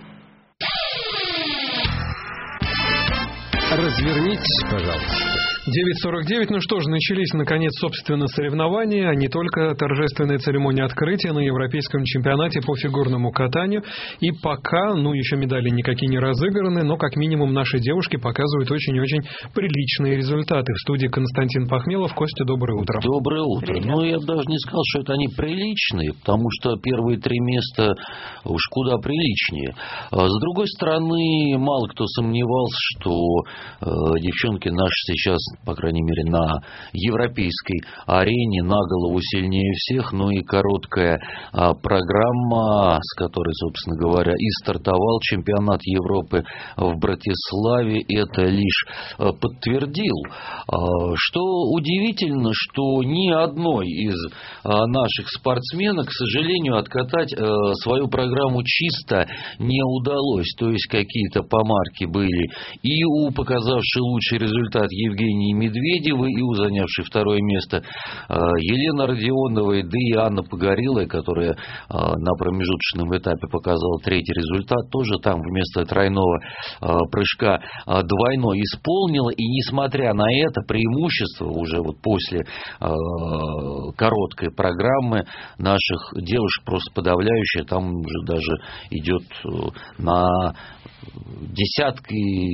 Развернитесь, пожалуйста. девять сорок девять. Ну что же, начались, наконец, собственно, соревнования, а не только торжественная церемония открытия на Европейском чемпионате по фигурному катанию. И пока, ну, еще медали никакие не разыграны, но, как минимум, наши девушки показывают очень-очень приличные результаты. В студии Константин Пахмелов. Костя, доброе утро. Доброе утро. Привет. Ну, я бы даже не сказал, что это они приличные, потому что первые три места уж куда приличнее. С другой стороны, мало кто сомневался, что э, девчонки наши сейчас, по крайней мере, на европейской арене на голову сильнее всех. Ну и короткая а, программа, с которой, собственно говоря, и стартовал чемпионат Европы в Братиславе, это лишь а, подтвердил. А, что удивительно, что ни одной из а, наших спортсменок, к сожалению, откатать а, свою программу чисто не удалось. То есть какие-то помарки были и у показавшей лучший результат Евгении Медведевой, и у занявшей второе место Елены Родионовой, да и Анна Погорелая, которая на промежуточном этапе показала третий результат, тоже там вместо тройного прыжка двойной исполнила. И несмотря на это преимущество, уже вот после короткой программы наших девушек просто подавляющее, там уже даже идет на десятки,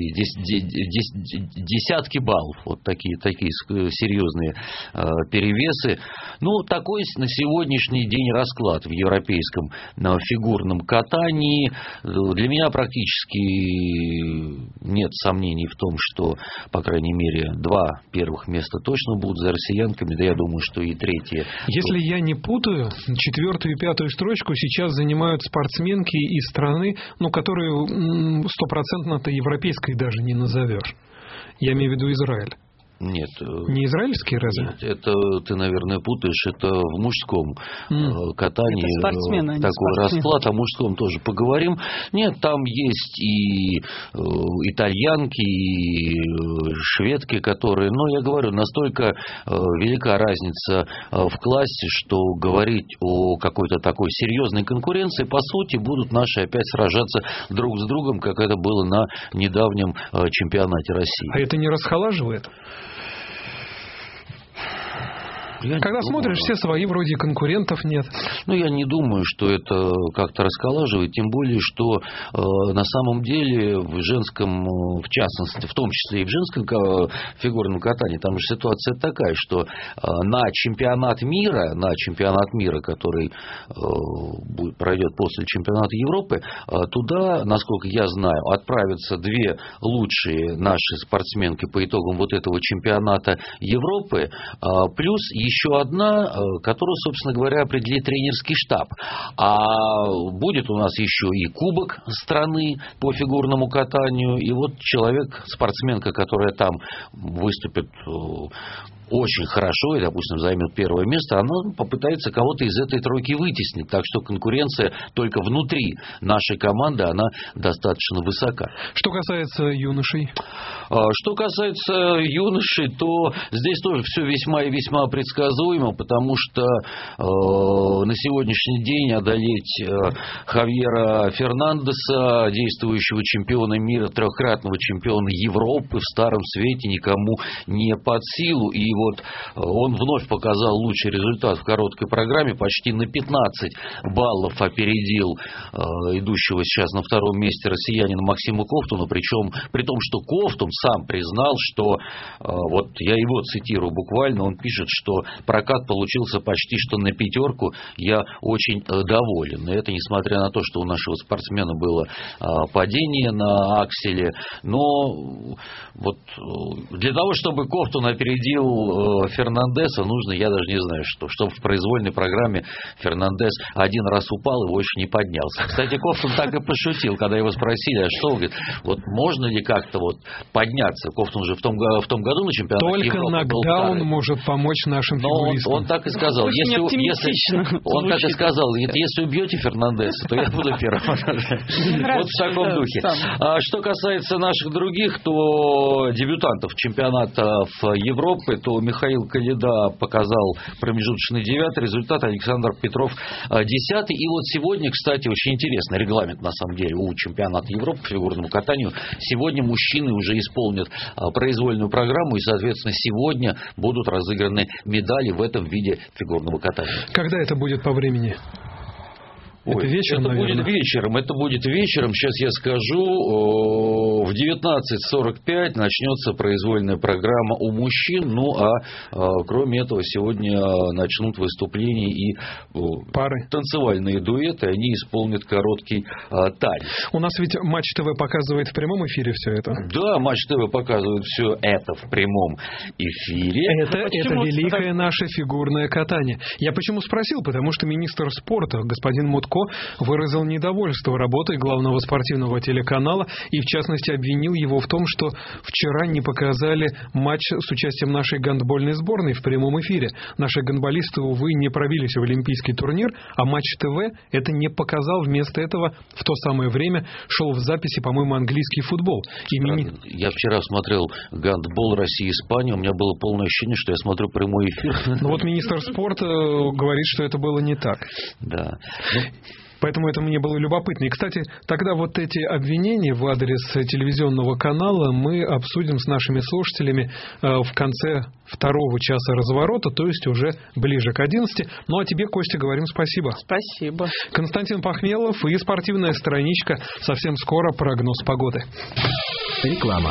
десятки баллов, вот такие, такие серьезные э, перевесы. Ну, такой на сегодняшний день расклад в европейском э, фигурном катании. Для меня практически нет сомнений в том, что, по крайней мере, два первых места точно будут за россиянками, да я думаю, что и третье. Если я не путаю, четвертую и пятую строчку сейчас занимают спортсменки из страны, ну, которые стопроцентно-то европейской даже не назовешь. Я имею в виду Израиль. Нет. Не израильский разве? Нет, это ты, наверное, путаешь. Это в мужском mm. катании. Это спортсмены, такой расклад. О мужском тоже поговорим. Нет, там есть и э, итальянки, и шведки, которые... Ну, я говорю, настолько э, велика разница э, в классе, что говорить о какой-то такой серьезной конкуренции, по сути, будут наши опять сражаться друг с другом, как это было на недавнем э, чемпионате России. А это не расхолаживает? Я Когда смотришь, все свои, вроде конкурентов нет. Ну, я не думаю, что это как-то расколаживает, тем более, что э, на самом деле в женском, в частности, в том числе и в женском фигурном катании, там же ситуация такая, что э, на чемпионат мира, на чемпионат мира, который э, будет, пройдет после чемпионата Европы, э, туда, насколько я знаю, отправятся две лучшие наши спортсменки по итогам вот этого чемпионата Европы, э, плюс еще одна, которую, собственно говоря, определит тренерский штаб. А будет у нас еще и кубок страны по фигурному катанию. И вот человек, спортсменка, которая там выступит очень хорошо и, допустим, займет первое место, она попытается кого-то из этой тройки вытеснить. Так что конкуренция только внутри нашей команды, она достаточно высока. Что касается юношей? Что касается юношей, то здесь тоже все весьма и весьма предсказуемо, потому что э, на сегодняшний день одолеть э, Хавьера Фернандеса, действующего чемпиона мира, трехкратного чемпиона Европы, в Старом Свете никому не под силу. И вот он вновь показал лучший результат в короткой программе, почти на пятнадцать баллов опередил э, идущего сейчас на втором месте россиянина Максима Ковтуна, причем при том, что Ковтун сам признал, что, э, вот я его цитирую буквально, он пишет, что прокат получился почти что на пятерку, я очень э, доволен. И это несмотря на то, что у нашего спортсмена было э, падение на акселе, но вот э, для того, чтобы Ковтун опередил э, Фернандеса, нужно, я даже не знаю что, чтобы в произвольной программе Фернандес один раз упал и больше не поднялся. Кстати, Ковтун так и пошутил, когда его спросили, а что, говорит, вот можно ли как-то вот подняться? Ковтун же в том, в том году на чемпионате Только Европы нокдаун может помочь нашим Но фигуристам. Он, он так и сказал. Если, если, он так и сказал, если убьете Фернандеса, то я буду первым. Вот в таком духе. А что касается наших других, то дебютантов чемпионатов Европы, то Михаил Калида показал промежуточный девятый результат, Александр Петров десятый. И вот сегодня, кстати, очень интересный регламент на самом деле у чемпионата Европы по фигурному катанию. Сегодня мужчины уже исполнят произвольную программу, и, соответственно, сегодня будут разыграны медали в этом виде фигурного катания. Когда это будет по времени? Это Ой, вечером, это наверное? будет вечером, это будет вечером, сейчас я скажу, в девятнадцать сорок пять начнется произвольная программа у мужчин, ну а кроме этого сегодня начнут выступления и пары, танцевальные дуэты, они исполнят короткий танец. У нас ведь Матч ТВ показывает в прямом эфире все это? Да, Матч ТВ показывает все это в прямом эфире. Это, это великое наше фигурное катание. Я почему спросил? Потому что министр спорта, господин Мутко, выразил недовольство работой главного спортивного телеканала и, в частности, обвинил его в том, что вчера не показали матч с участием нашей гандбольной сборной в прямом эфире. Наши гандболисты, увы, не пробились в олимпийский турнир, а Матч ТВ это не показал. Вместо этого в то самое время шел в записи, по-моему, английский футбол. И мини... Я вчера смотрел гандбол Россия-Испания, у меня было полное ощущение, что я смотрю прямой эфир. Ну вот министр спорта говорит, что это было не так. Да. Поэтому это мне было любопытно. И, кстати, тогда вот эти обвинения в адрес телевизионного канала мы обсудим с нашими слушателями в конце второго часа разворота, то есть уже ближе к одиннадцати. Ну, а тебе, Костя, говорим спасибо. Спасибо. Константин Пахмелов и спортивная страничка. Совсем скоро прогноз погоды. Реклама.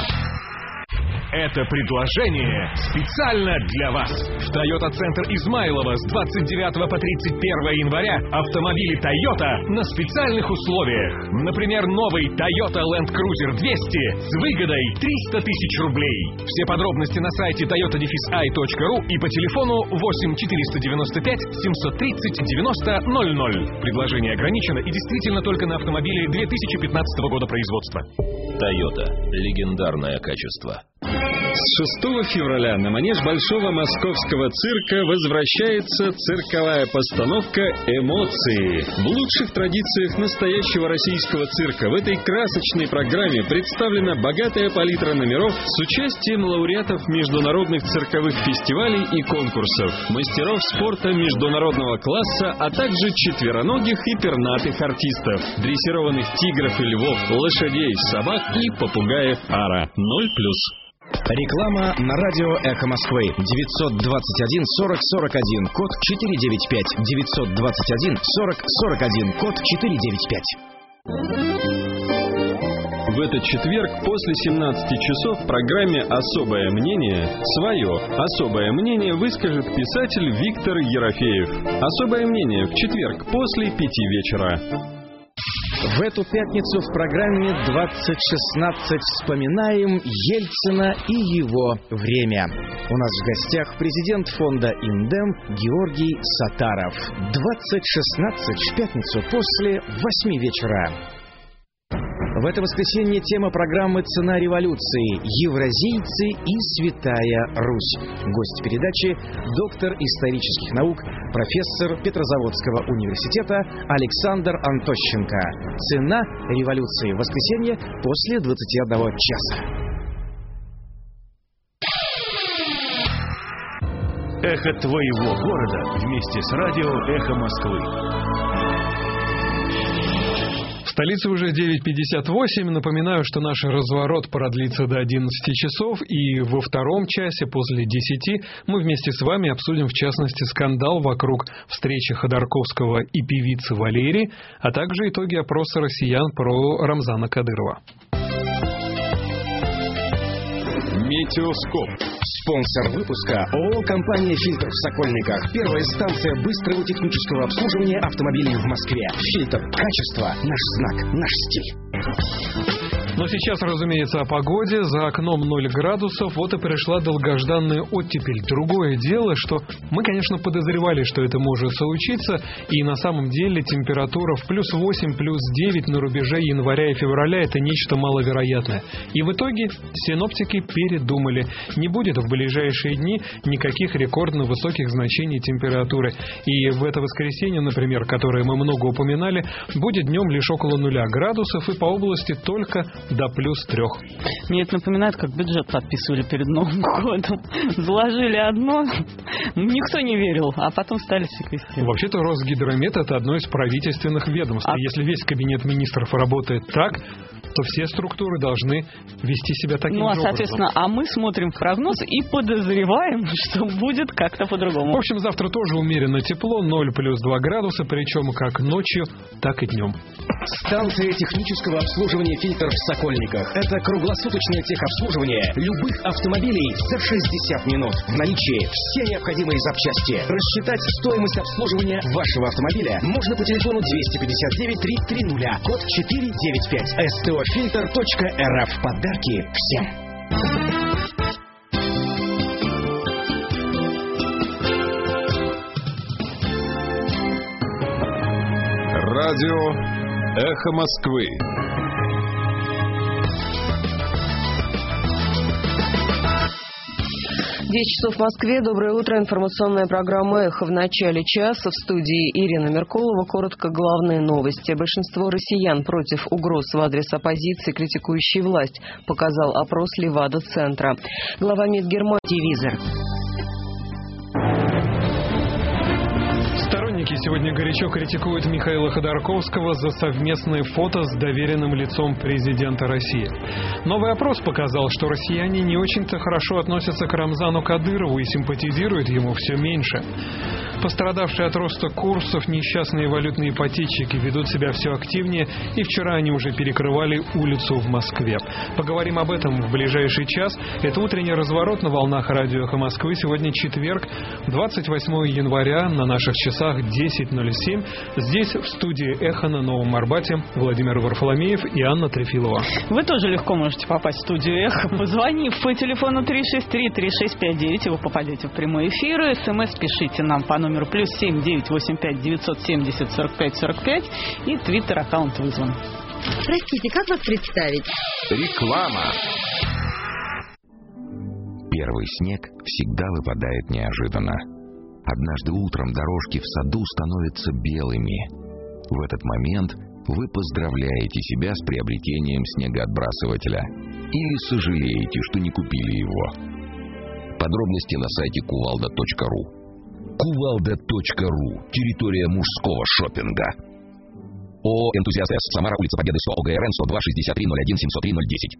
Это предложение специально для вас. В Toyota Центр Измайлово с двадцать девятого по тридцать первое января автомобили Toyota на специальных условиях. Например, новый Toyota Land Cruiser двести с выгодой триста тысяч рублей. Все подробности на сайте тойота ай точка ру и по телефону восемь четыреста девяносто пять семьсот тридцать девяносто ноль ноль. Предложение ограничено и действительно только на автомобили две тысячи пятнадцатого года производства. Toyota. Легендарное качество. С шестого февраля на манеж Большого Московского цирка возвращается цирковая постановка «Эмоции». В лучших традициях настоящего российского цирка в этой красочной программе представлена богатая палитра номеров с участием лауреатов международных цирковых фестивалей и конкурсов, мастеров спорта международного класса, а также четвероногих и пернатых артистов, дрессированных тигров и львов, лошадей, собак и попугаев ара. ноль плюс. Реклама на радио «Эхо Москвы». девятьсот двадцать один сорок сорок один, код четыреста девяносто пять. девятьсот двадцать один сорок сорок один, код четыреста девяносто пять. В этот четверг после семнадцати часов в программе «Особое мнение» свое особое мнение выскажет писатель Виктор Ерофеев. «Особое мнение» в четверг после пяти вечера. В эту пятницу в программе двадцать шестнадцать вспоминаем Ельцина и его время. У нас в гостях президент фонда «Индем» Георгий Сатаров. двадцать шестнадцать в пятницу после восьми вечера. В это воскресенье тема программы «Цена революции. Евразийцы и Святая Русь». Гость передачи – доктор исторических наук, профессор Петрозаводского университета Александр Антощенко. «Цена революции» в воскресенье после двадцати одного часа. Эхо твоего города вместе с радио «Эхо Москвы». В столице уже девять пятьдесят восемь. Напоминаю, что наш разворот продлится до одиннадцати часов. И во втором часе после десяти мы вместе с вами обсудим, в частности, скандал вокруг встречи Ходорковского и певицы Валерии, а также итоги опроса россиян про Рамзана Кадырова. Метеоскоп. Спонсор выпуска ООО «Компания Фильтр» в Сокольниках. Первая станция быстрого технического обслуживания автомобилей в Москве. Фильтр. Качество. Наш знак. Наш стиль. Но сейчас, разумеется, о погоде. За окном ноль градусов. Вот и пришла долгожданная оттепель. Другое дело, что мы, конечно, подозревали, что это может случиться. И на самом деле температура в плюс восемь, плюс девять на рубеже января и февраля – это нечто маловероятное. И в итоге синоптики передумали. Не будет в ближайшие дни никаких рекордно высоких значений температуры. И в это воскресенье, например, которое мы много упоминали, будет днем лишь около нуля градусов и по области только до плюс трех. Мне это напоминает, как бюджет подписывали перед Новым годом. Заложили одно, никто не верил, а потом стали секвестировать. Вообще-то Росгидромет – это одно из правительственных ведомств. А если весь кабинет министров работает так, то все структуры должны вести себя таким ну, а, же образом. Соответственно, а мы смотрим в прогноз и подозреваем, что будет как-то по-другому. В общем, завтра тоже умеренно тепло, ноль плюс два градуса, причем как ночью, так и днем. Станция технического обслуживания «Фильтр» в Сокольниках. Это круглосуточное техобслуживание любых автомобилей за шестьдесят минут. В наличии все необходимые запчасти. Рассчитать стоимость обслуживания вашего автомобиля можно по телефону двести пятьдесят девять триста тридцать, код четыре девять пять. эс тэ о фильтр точка эр эф. Подарки всем. Радио «Эхо Москвы». десять часов в Москве. Доброе утро. Информационная программа «Эхо» в начале часа. В студии Ирина Меркулова. Коротко главные новости. Большинство россиян против угроз в адрес оппозиции, критикующей власть, показал опрос Левада-центра. Глава МИД Германии. Телевизор. Сторонники сегодня горячо критикуют Михаила Ходорковского за совместное фото с доверенным лицом президента России. Новый опрос показал, что россияне не очень-то хорошо относятся к Рамзану Кадырову и симпатизируют ему все меньше. Пострадавшие от роста курсов несчастные валютные ипотечники ведут себя все активнее, и вчера они уже перекрывали улицу в Москве. Поговорим об этом в ближайший час. Это утренний разворот на волнах радио «Эхо Москвы». Сегодня четверг, двадцать восьмого января, на наших часах десять ноль семь. Здесь, в студии «Эхо» на Новом Арбате, Владимир Варфоломеев и Анна Трефилова. Вы тоже легко можете попасть в студию «Эхо», позвонив по телефону три шесть три три шесть пять девять, и вы попадете в прямой эфир. СМС пишите нам по номеру плюс семь девять восемь пять девятьсот семьдесят сорок пять сорок пять, и твиттер-аккаунт вызван. Простите, как вас представить? Реклама. Первый снег всегда выпадает неожиданно. Однажды утром дорожки в саду становятся белыми. В этот момент вы поздравляете себя с приобретением снегоотбрасывателя или сожалеете, что не купили его. Подробности на сайте кувалда точка ру. кувалда точка ру. Территория мужского шопинга. ООО «Энтузиаст С». Самара, улица Победы, сто, ОГРН сто два шестьдесят три ноль один семьсот три ноль десять.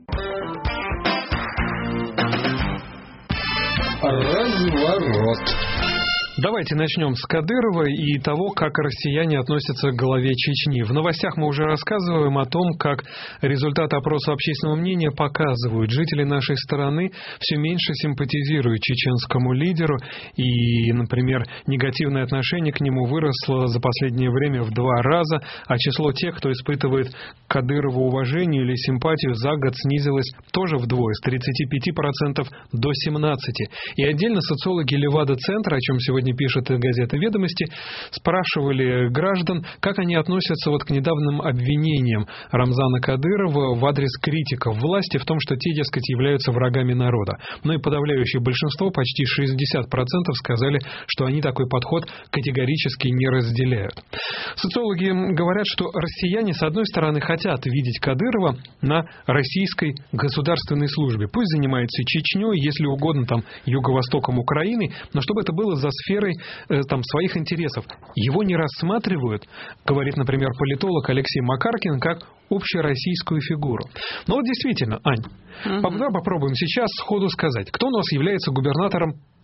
Разворот. Давайте начнем с Кадырова и того, как россияне относятся к главе Чечни. В новостях мы уже рассказываем о том, как результаты опроса общественного мнения показывают, жители нашей страны все меньше симпатизируют чеченскому лидеру, и, например, негативное отношение к нему выросло за последнее время в два раза, а число тех, кто испытывает к Кадырову уважение или симпатию, за год снизилось тоже вдвое, с тридцати пяти процентов до семнадцати процентов. И отдельно социологи Левада-центра, о чем сегодня пишет газета «Ведомости», спрашивали граждан, как они относятся вот к недавним обвинениям Рамзана Кадырова в адрес критиков власти в том, что те, дескать, являются врагами народа. Ну и подавляющее большинство, почти шестьдесят процентов, сказали, что они такой подход категорически не разделяют. Социологи говорят, что россияне, с одной стороны, хотят видеть Кадырова на российской государственной службе. Пусть занимается Чечней, если угодно, там, юго-востоком Украины, но чтобы это было за сферой э, там, своих интересов. Его не рассматривают, говорит, например, политолог Алексей Макаркин, как общероссийскую фигуру. Но вот действительно, Ань, uh-huh. попробуем сейчас сходу сказать, кто у нас является губернатором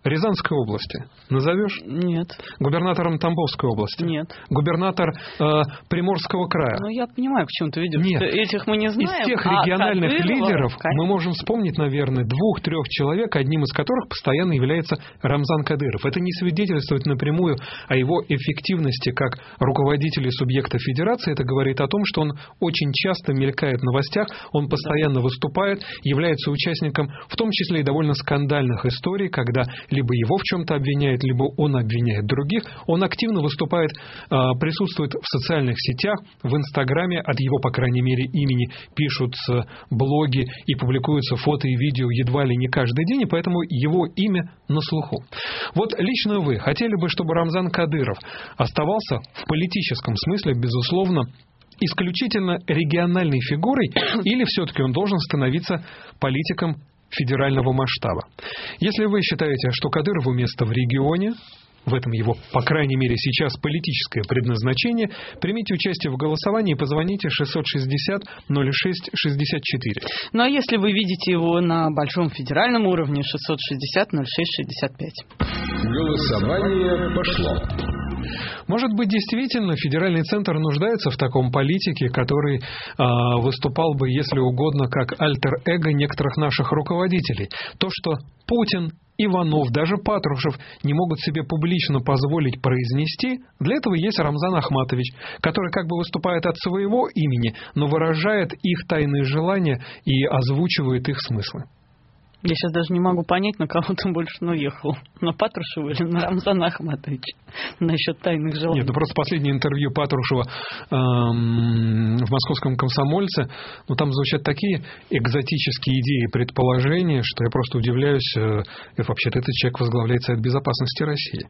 Рязанской области назовешь? Нет. Губернатором Тамбовской области? Нет. Губернатор э, Приморского края? Ну, я понимаю, к чему ты ведешь. Нет. Этих мы не знаем. Из тех а региональных Кадырова, лидеров конечно. мы можем вспомнить, наверное, двух-трех человек, одним из которых постоянно является Рамзан Кадыров. Это не свидетельствует напрямую о его эффективности как руководителя субъекта федерации. Это говорит о том, что он очень часто мелькает в новостях, он постоянно да. выступает, является участником, в том числе и довольно скандальных историй, когда либо его в чем-то обвиняют, либо он обвиняет других. Он активно выступает, присутствует в социальных сетях, в Инстаграме, от его, по крайней мере, имени пишутся блоги и публикуются фото и видео едва ли не каждый день, и поэтому его имя на слуху. Вот лично вы хотели бы, чтобы Рамзан Кадыров оставался в политическом смысле, безусловно, исключительно региональной фигурой, или все-таки он должен становиться политиком федерального масштаба? Если вы считаете, что Кадырову место в регионе, в этом его, по крайней мере, сейчас политическое предназначение, примите участие в голосовании и позвоните шестьсот шестьдесят ноль шесть шестьдесят четыре. Ну а если вы видите его на большом федеральном уровне, шестьсот шестьдесят ноль шесть шестьдесят пять. Голосование пошло. Может быть, действительно, федеральный центр нуждается в таком политике, который э, выступал бы, если угодно, как альтер-эго некоторых наших руководителей. То, что Путин, Иванов, даже Патрушев не могут себе публично позволить произнести, для этого есть Рамзан Ахматович, который как бы выступает от своего имени, но выражает их тайные желания и озвучивает их смыслы. Я сейчас даже не могу понять, на кого ты больше наехал. На Патрушева или на Рамзана Ахматовича? Насчет тайных желаний. Нет, ну просто последнее интервью Патрушева эм, в «Московском комсомольце», ну там звучат такие экзотические идеи и предположения, что я просто удивляюсь. Э, и вообще-то этот человек возглавляет Совет Безопасности России.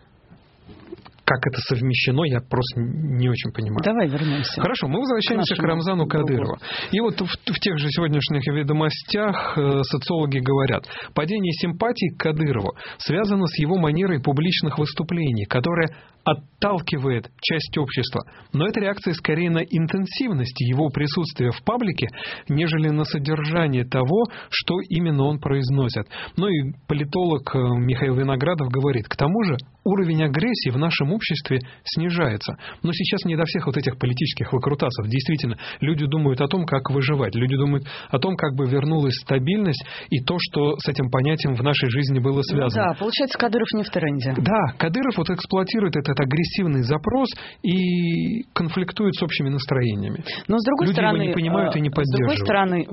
Как это совмещено, я просто не очень понимаю. Давай вернемся. Хорошо, мы возвращаемся к, к Рамзану Кадырову. И вот в, в тех же сегодняшних ведомостях э, социологи говорят, падение симпатий к Кадырову связано с его манерой публичных выступлений, которая отталкивает часть общества. Но это реакция скорее на интенсивность его присутствия в паблике, нежели на содержание того, что именно он произносит. Ну и политолог Михаил Виноградов говорит, к тому же уровень агрессии в нашем обществе снижается. Но сейчас не до всех вот этих политических выкрутасов. Действительно, люди думают о том, как выживать. Люди думают о том, как бы вернулась стабильность и то, что с этим понятием в нашей жизни было связано. Да, получается, Кадыров не в тренде. Да, Кадыров вот эксплуатирует этот агрессивный запрос и конфликтует с общими настроениями. Но с другой люди стороны, его не понимают и не поддерживают. С другой стороны,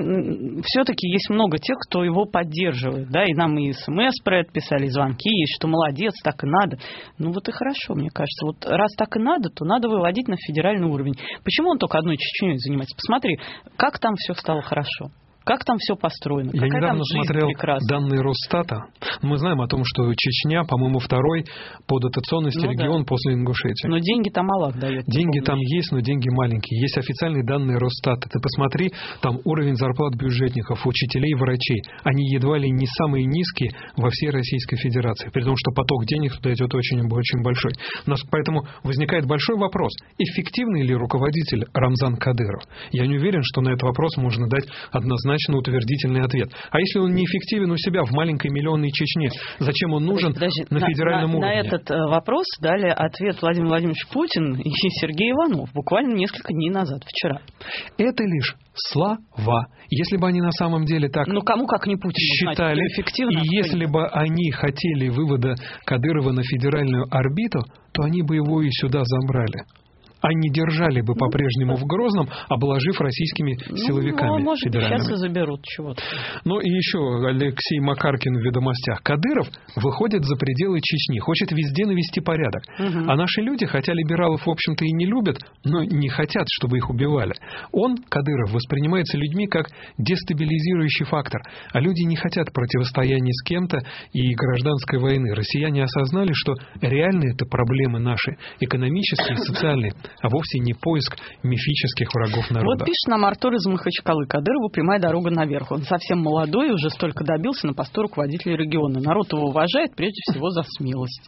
вот все-таки есть много тех, кто его поддерживает, да, и нам и СМС про это писали, и звонки есть, что молодец, так и надо. Ну вот и хорошо, мне кажется. Вот раз так и надо, то надо выводить на федеральный уровень. Почему он только одной Чечней занимается? Посмотри, как там все стало хорошо. Как там все построено? Я Какая недавно там смотрел прекрасная. данные Росстата. Мы знаем о том, что Чечня, по-моему, второй по дотационности ну, регион да. после Ингушетии. Но деньги там Аллах дает. Деньги там есть, но деньги маленькие. Есть официальные данные Росстата. Ты посмотри, там уровень зарплат бюджетников, учителей, врачей. Они едва ли не самые низкие во всей Российской Федерации. При том, что поток денег туда идет очень, очень большой. У нас поэтому возникает большой вопрос. Эффективный ли руководитель Рамзан Кадыров? Я не уверен, что на этот вопрос можно дать однозначно утвердительный ответ. А если он неэффективен у себя в маленькой миллионной Чечне, зачем он нужен Подожди, на федеральном на, уровне? На этот вопрос дали ответ Владимир Владимирович Путин и Сергей Иванов буквально несколько дней назад, вчера. Это лишь слова. Если бы они на самом деле так ну, кому как не Путин считали, знать, эффективно, и если бы они хотели вывода Кадырова на федеральную орбиту, то они бы его и сюда забрали. Они держали бы по-прежнему в Грозном, обложив российскими силовиками. Ну, может быть, сейчас и заберут чего-то. Ну и еще Алексей Макаркин в «Ведомостях». Кадыров выходит за пределы Чечни, хочет везде навести порядок. Угу. А наши люди, хотя либералов, в общем-то, и не любят, но не хотят, чтобы их убивали. Он, Кадыров, воспринимается людьми как дестабилизирующий фактор. А люди не хотят противостояния с кем-то и гражданской войны. Россияне осознали, что реальные это проблемы наши, экономические и социальные, а вовсе не поиск мифических врагов народа. Вот пишет нам Артур из Махачкалы. Кадырову прямая дорога наверх. Он совсем молодой и уже столько добился на посту руководителя региона. Народ его уважает прежде всего за смелость.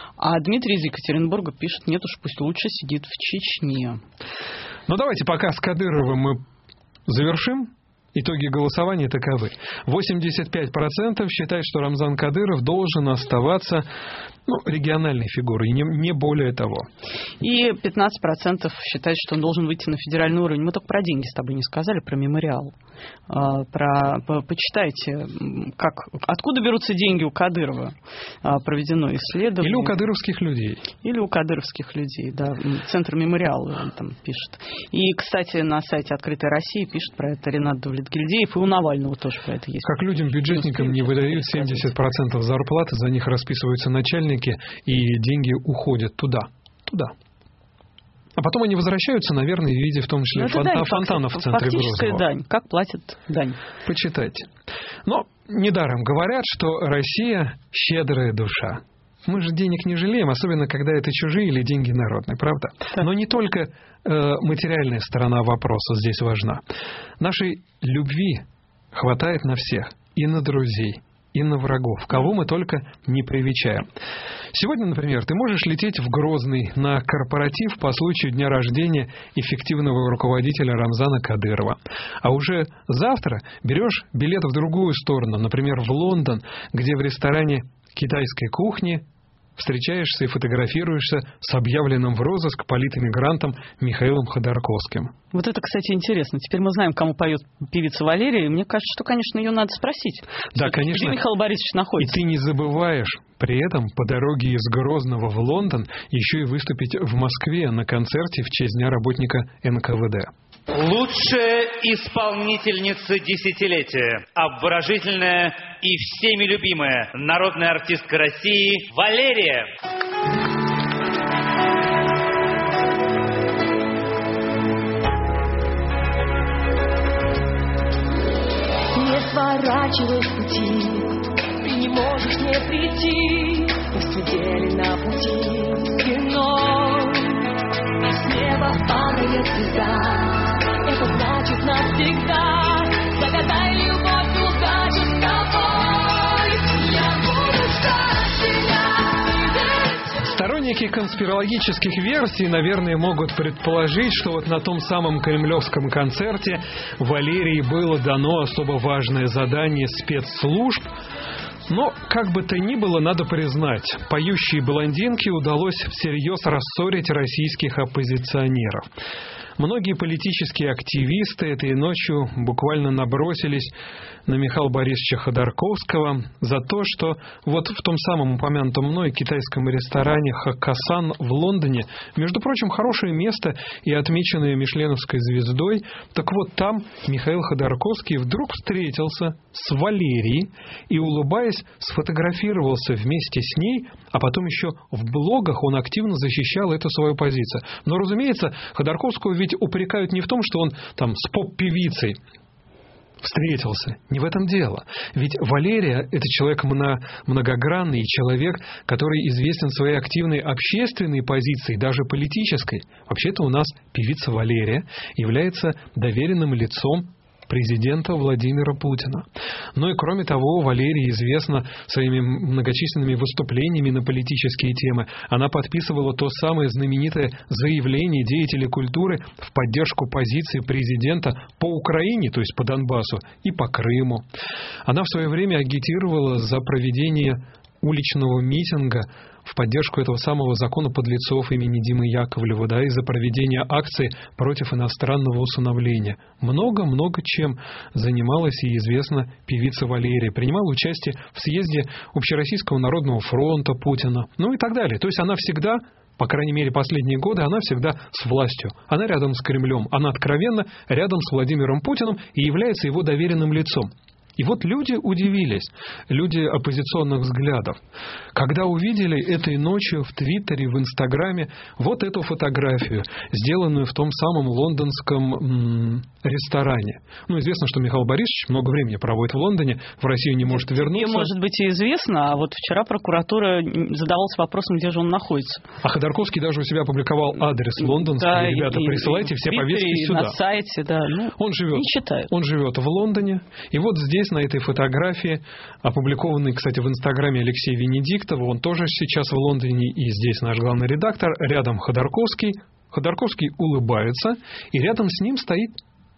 А Дмитрий из Екатеринбурга пишет, нет уж, пусть лучше сидит в Чечне. Ну давайте пока с Кадыровым мы завершим Итоги голосования таковы. восемьдесят пять процентов считают, что Рамзан Кадыров должен оставаться ну, региональной фигурой, не, не более того. И пятнадцать процентов считают, что он должен выйти на федеральный уровень. Мы только про деньги с тобой не сказали, про мемориал. Про, по, почитайте, как, откуда берутся деньги у Кадырова. Проведено исследование. Или у кадыровских людей. Или у кадыровских людей, да. Центр мемориала он там пишет. И, кстати, на сайте «Открытой России» пишет про это Ренат Давлетгильдеев, и у Навального тоже про это есть. Как людям-бюджетникам не выдают семьдесят процентов зарплаты, за них расписываются начальники, и деньги уходят туда, туда. А потом они возвращаются, наверное, в виде в том числе фон- дань, фонтанов в центре Грозного. Фактическая дань. Как платят дань? Почитайте. Но недаром говорят, что Россия – щедрая душа. Мы же денег не жалеем, особенно когда это чужие или деньги народные, правда? Так. Но не только э, материальная сторона вопроса здесь важна. Нашей любви хватает на всех, и на друзей, и на врагов, кого мы только не привечаем. Сегодня, например, ты можешь лететь в Грозный на корпоратив по случаю дня рождения эффективного руководителя Рамзана Кадырова. А уже завтра берешь билет в другую сторону, например, в Лондон, где в ресторане китайской кухни встречаешься и фотографируешься с объявленным в розыск политэмигрантом Михаилом Ходорковским. Вот это, кстати, интересно. Теперь мы знаем, кому поет певица Валерия, и мне кажется, что, конечно, ее надо спросить. Да, конечно. Где Михаил Борисович находится? И ты не забываешь при этом по дороге из Грозного в Лондон еще и выступить в Москве на концерте в честь Дня работника эн ка вэ дэ. Лучшая исполнительница десятилетия, обворожительная и всеми любимая народная артистка России Валерия. Не сворачивай с пути, ты не можешь не прийти, мы сидели на пути спиной, с неба падает звезда. Это значит навсегда. Загадай любовь, удачу с тобой. Я буду ждать тебя. Сторонники конспирологических версий, наверное, могут предположить, что вот на том самом кремлевском концерте Валерии было дано особо важное задание спецслужб. Но, как бы то ни было, надо признать, поющей блондинке удалось всерьез рассорить российских оппозиционеров. Многие политические активисты этой ночью буквально набросились на Михаила Борисовича Ходорковского за то, что вот в том самом упомянутом мной китайском ресторане «Хаккасан» в Лондоне, между прочим, хорошее место и отмеченное Мишленовской звездой, так вот там Михаил Ходорковский вдруг встретился с Валерией и, улыбаясь, сфотографировался вместе с ней, а потом еще в блогах он активно защищал эту свою позицию. Но, разумеется, Ходорковского ведь упрекают не в том, что он там с поп-певицей встретился. Не в этом дело. Ведь Валерия – это человек многогранный, человек, который известен своей активной общественной позицией, даже политической. Вообще-то у нас певица Валерия является доверенным лицом президента Владимира Путина. Ну и кроме того, Валерия известна своими многочисленными выступлениями на политические темы. Она подписывала то самое знаменитое заявление деятелей культуры в поддержку позиции президента по Украине, то есть по Донбассу, и по Крыму. Она в свое время агитировала за проведение уличного митинга в поддержку этого самого закона подлецов имени Димы Яковлева, да, и за проведение акции против иностранного усыновления. Много-много чем занималась и известна певица Валерия. Принимала участие в съезде Общероссийского народного фронта Путина, ну и так далее. То есть она всегда, по крайней мере последние годы, она всегда с властью. Она рядом с Кремлем. Она откровенно рядом с Владимиром Путиным и является его доверенным лицом. И вот люди удивились, люди оппозиционных взглядов, когда увидели этой ночью в Твиттере, в Инстаграме вот эту фотографию, сделанную в том самом лондонском м- ресторане. Ну, известно, что Михаил Борисович много времени проводит в Лондоне, в Россию не может вернуться. Тебе, может быть, и известно, а вот вчера прокуратура задавалась вопросом, где же он находится. А Ходорковский даже у себя опубликовал адрес лондонский. Да, ребята, и, присылайте и, все повестки сюда. На сайте, да. Ну, он живет, не читают. Он живет в Лондоне, и вот здесь на этой фотографии, опубликованной, кстати, в Инстаграме Алексея Венедиктова, он тоже сейчас в Лондоне, и здесь наш главный редактор, рядом Ходорковский. Ходорковский улыбается, и рядом с ним стоит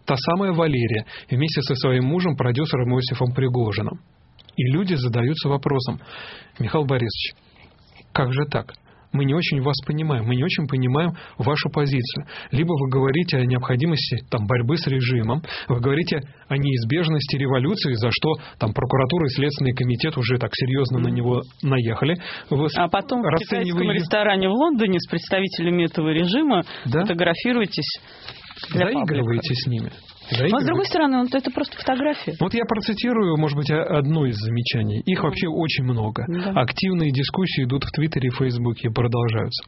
та самая Валерия, вместе со своим мужем, продюсером Иосифом Пригожиным. И люди задаются вопросом: Михаил Борисович, как же так? Мы не очень вас понимаем, мы не очень понимаем вашу позицию. Либо вы говорите о необходимости там, борьбы с режимом, вы говорите о неизбежности революции, за что там прокуратура и Следственный комитет уже так серьезно на него наехали. Вы а потом в китайском ресторане в Лондоне с представителями этого режима да? фотографируетесь для Заигрываете паблика. с ними. Но, с другой стороны, вот это просто фотография. Вот я процитирую, может быть, одно из замечаний. Их да. вообще очень много. Да. Активные дискуссии идут в Твиттере и Фейсбуке и продолжаются.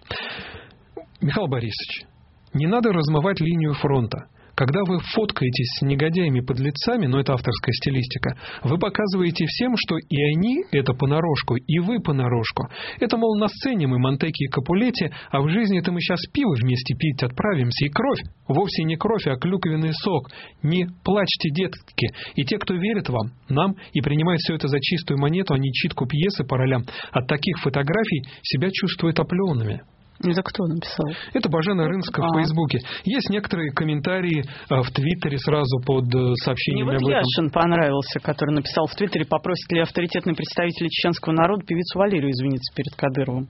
Михаил Борисович, не надо размывать линию фронта. Когда вы фоткаетесь с негодяями-подлецами, но это авторская стилистика, вы показываете всем, что и они это понарошку, и вы понарошку. Это, мол, на сцене мы Монтеки и Капулетти, а в жизни-то мы сейчас пиво вместе пить отправимся. И кровь, вовсе не кровь, а клюквенный сок. Не плачьте, детки. И те, кто верит вам, нам, и принимает все это за чистую монету, а не читку пьесы по ролям, от таких фотографий себя чувствуют оплеванными. Это кто написал? Это Бажена Рынска а. в Фейсбуке. Есть некоторые комментарии в Твиттере сразу под сообщением об этом. Мне вот Яшин понравился, который написал в Твиттере: попросит ли авторитетный представитель чеченского народа певицу Валерию извиниться перед Кадыровым.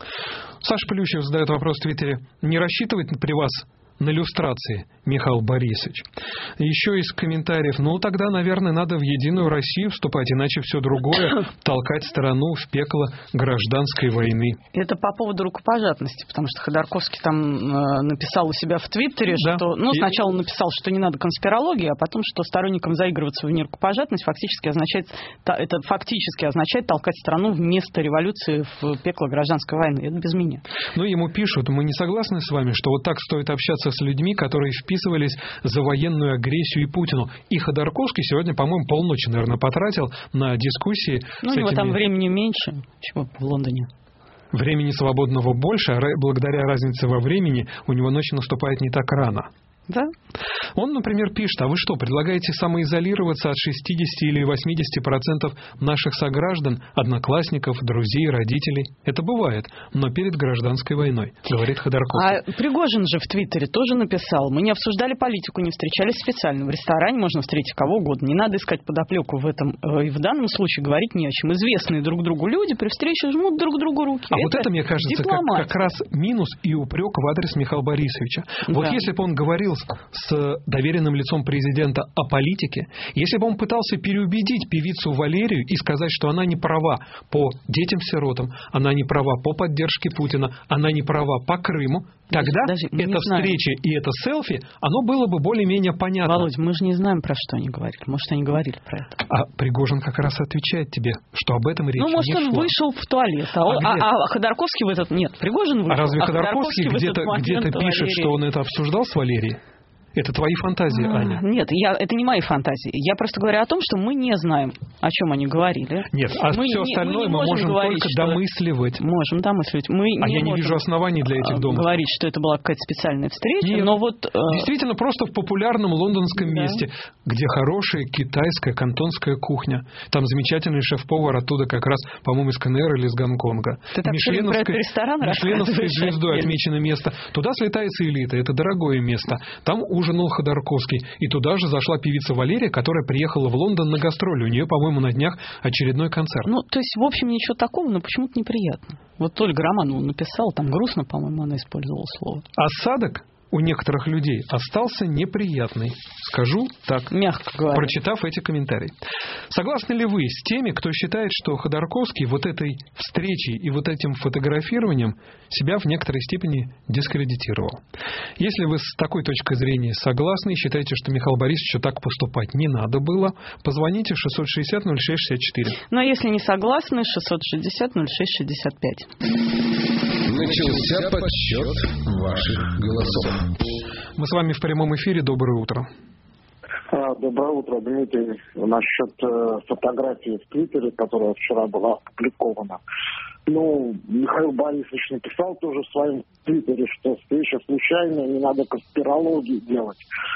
Саша Плющев задает вопрос в Твиттере: не рассчитывать при вас на иллюстрации, Михаил Борисович? Еще из комментариев: ну тогда, наверное, надо в Единую Россию вступать, иначе все другое толкать страну в пекло гражданской войны. Это по поводу рукопожатности, потому что Ходорковский там э, написал у себя в Твиттере, да. что, ну, сначала он написал, что не надо конспирологии, а потом, что сторонникам заигрываться в нерукопожатность фактически означает, это фактически означает толкать страну вместо революции в пекло гражданской войны. Это без меня. Ну, ему пишут: мы не согласны с вами, что вот так стоит общаться с людьми, которые вписывались за военную агрессию и Путину. И Ходорковский сегодня, по-моему, полночи, наверное, потратил на дискуссии. Ну, у него этими... там времени меньше, чем в Лондоне. Времени свободного больше, а благодаря разнице во времени у него ночь наступает не так рано. Да. Он, например, пишет: а вы что, предлагаете самоизолироваться от шестидесяти или восьмидесяти процентов наших сограждан, одноклассников, друзей, родителей? Это бывает, но перед гражданской войной, говорит Ходорковский. А Пригожин же в Твиттере тоже написал: мы не обсуждали политику, не встречались специально. В ресторане можно встретить кого угодно. Не надо искать подоплеку в этом. И в данном случае говорить не о чем. Известные друг другу люди при встрече жмут друг другу руки. А это вот это, мне кажется, как, как раз минус и упрек в адрес Михаила Борисовича. Да. Вот если бы он говорил с доверенным лицом президента о политике, если бы он пытался переубедить певицу Валерию и сказать, что она не права по детям-сиротам, она не права по поддержке Путина, она не права по Крыму, тогда Даже эта встреча и это селфи, оно было бы более-менее понятно. Володь, мы же не знаем, про что они говорили. Может, они говорили про это. А Пригожин как раз отвечает тебе, что об этом речь не шла. Ну, может, он вышел в туалет. А, а, а, а Ходорковский в этот... Нет, Пригожин вышел. А разве а Ходорковский, Ходорковский где-то, где-то пишет, Валерий... что он это обсуждал с Валерией? Это твои фантазии, а, Аня? Нет, я, это не мои фантазии. Я просто говорю о том, что мы не знаем, о чем они говорили. Нет, а мы все не, остальное мы, мы можем говорить, только что... домысливать. Можем домысливать. Мы а не я не вижу оснований для этих домыслов. Говорить, что это была какая-то специальная встреча, Нет, но вот... Действительно, просто в популярном лондонском да. месте, где хорошая китайская, кантонская кухня. Там замечательный шеф-повар оттуда как раз, по-моему, из КНР или из Гонконга. Ты так про этот ресторан Мишленовской звездой отмечено место. Туда слетается элита, это дорогое место. Там ужинал Ходорковский. И туда же зашла певица Валерия, которая приехала в Лондон на гастроли. У нее, по-моему, на днях очередной концерт. Ну, то есть, в общем, ничего такого, но почему-то неприятно. Вот Ольга Романова написала, там грустно, по-моему, она использовала слово. Осадок у некоторых людей остался неприятный. Скажу так, мягко говоря, прочитав эти комментарии. Согласны ли вы с теми, кто считает, что Ходорковский вот этой встречей и вот этим фотографированием себя в некоторой степени дискредитировал? Если вы с такой точкой зрения согласны и считаете, что Михаилу Борисовичу так поступать не надо было, позвоните шестьсот шестьдесят ноль шесть шестьдесят четыре. Ну а если не согласны, шестьсот шестьдесят ноль шесть шестьдесят пять. Начался подсчет ваших голосов. Мы с вами в прямом эфире. Доброе утро. А, доброе утро, Дмитрий. Насчет э, фотографии в Твиттере, которая вчера была опубликована. Ну, Михаил Борисович написал тоже в своем твиттере, что встреча случайная, не надо конспирологии делать.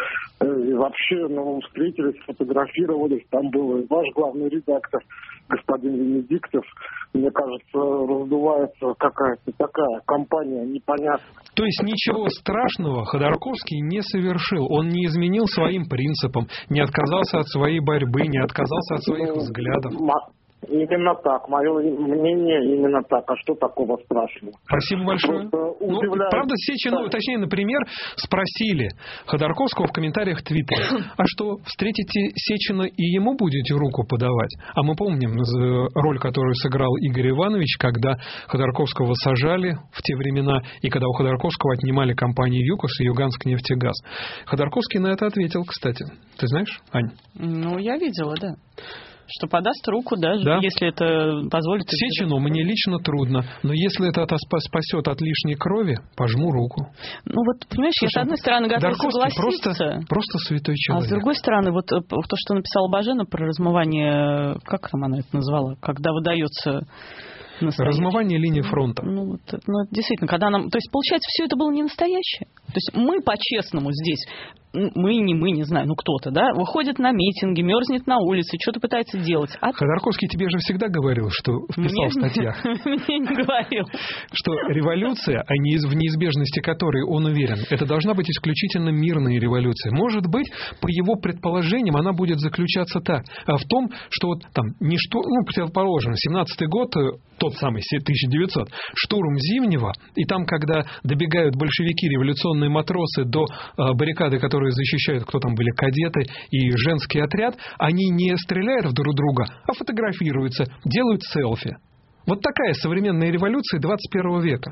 И вообще, ну, встретились, сфотографировались, там был и ваш главный редактор, господин Венедиктов. Мне кажется, раздувается какая-то такая компания непонятная. То есть ничего страшного Ходорковский не совершил. Он не изменил своим принципам, не отказался от своей борьбы, не отказался от своих ну, взглядов. Именно так. Мое мнение именно так. А что такого страшного? Спасибо большое. Ну, правда, Сечину, да. Точнее, например, спросили Ходорковского в комментариях в Твиттере, а что, встретите Сечина и ему будете руку подавать? А мы помним роль, которую сыграл Игорь Иванович, когда Ходорковского сажали в те времена, и когда у Ходорковского отнимали компании ЮКОС и Юганск-нефтегаз. Ходорковский на это ответил, кстати. Ты знаешь, Ань? Ну, я видела, да. Что подаст руку, даже да? Если это позволит... Сечину мне лично трудно, но если это спасет от лишней крови, пожму руку. Ну вот, понимаешь, Слушай, я с одной стороны готова согласиться. Просто, просто святой человек. А с другой стороны, вот то, что написала Бажена про размывание, как там она это назвала, когда выдается... Настоящее. Размывание линии фронта. Ну, вот, ну, действительно, когда нам... То есть, получается, все это было не настоящее. То есть, мы по-честному здесь, мы, не мы, не знаю, ну, кто-то, да, выходит на митинги, мерзнет на улице, что-то пытается делать. А... Ходорковский тебе же всегда говорил, что писал Мне... в статьях. Мне не говорил. Что революция, а не в неизбежности которой он уверен, это должна быть исключительно мирная революция. Может быть, по его предположениям, она будет заключаться так. А в том, что вот там, ничто, ну, предположим, семнадцатый год, тот самый тысяча девятьсот, штурм Зимнего, и там, когда добегают большевики, революционные матросы до э, баррикады, которые защищают, кто там были, кадеты и женский отряд, они не стреляют друг в друга, а фотографируются, делают селфи. Вот такая современная революция двадцать первого века.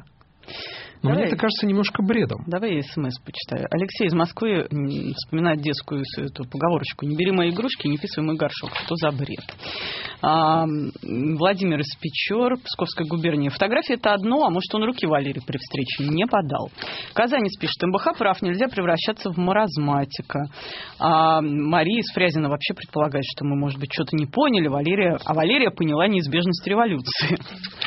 Но Давай. мне это кажется немножко бредом. Давай я смс почитаю. Алексей из Москвы вспоминает детскую эту поговорочку: не бери мои игрушки, не писай мой горшок. Что за бред? А, Владимир из Печор, Псковская губерния. Фотография — это одно, а может, он руки Валерий при встрече не подал. Казанец пишет: МБХ прав, нельзя превращаться в маразматика. А Мария из Фрязина вообще предполагает, что мы, может быть, что-то не поняли. Валерия, а Валерия поняла неизбежность революции.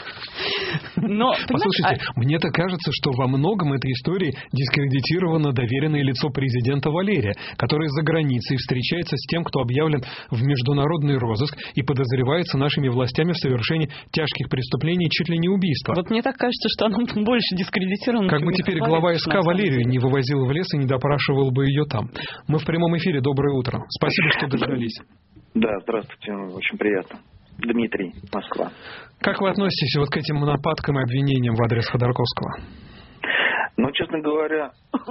Но, послушайте, а... мне-то кажется, что во многом этой истории дискредитировано доверенное лицо президента Валерия, который за границей встречается с тем, кто объявлен в международный розыск и подозревается нашими властями в совершении тяжких преступлений, чуть ли не убийства. Вот мне так кажется, что оно больше дискредитировано. Как бы теперь глава СК Валерию не вывозил в лес и не допрашивал бы ее там. Мы в прямом эфире. Доброе утро. Спасибо, что дождались. Да, здравствуйте. Очень приятно. Дмитрий, Москва. Как вы относитесь вот к этим нападкам и обвинениям в адрес Ходорковского? Ну, честно говоря,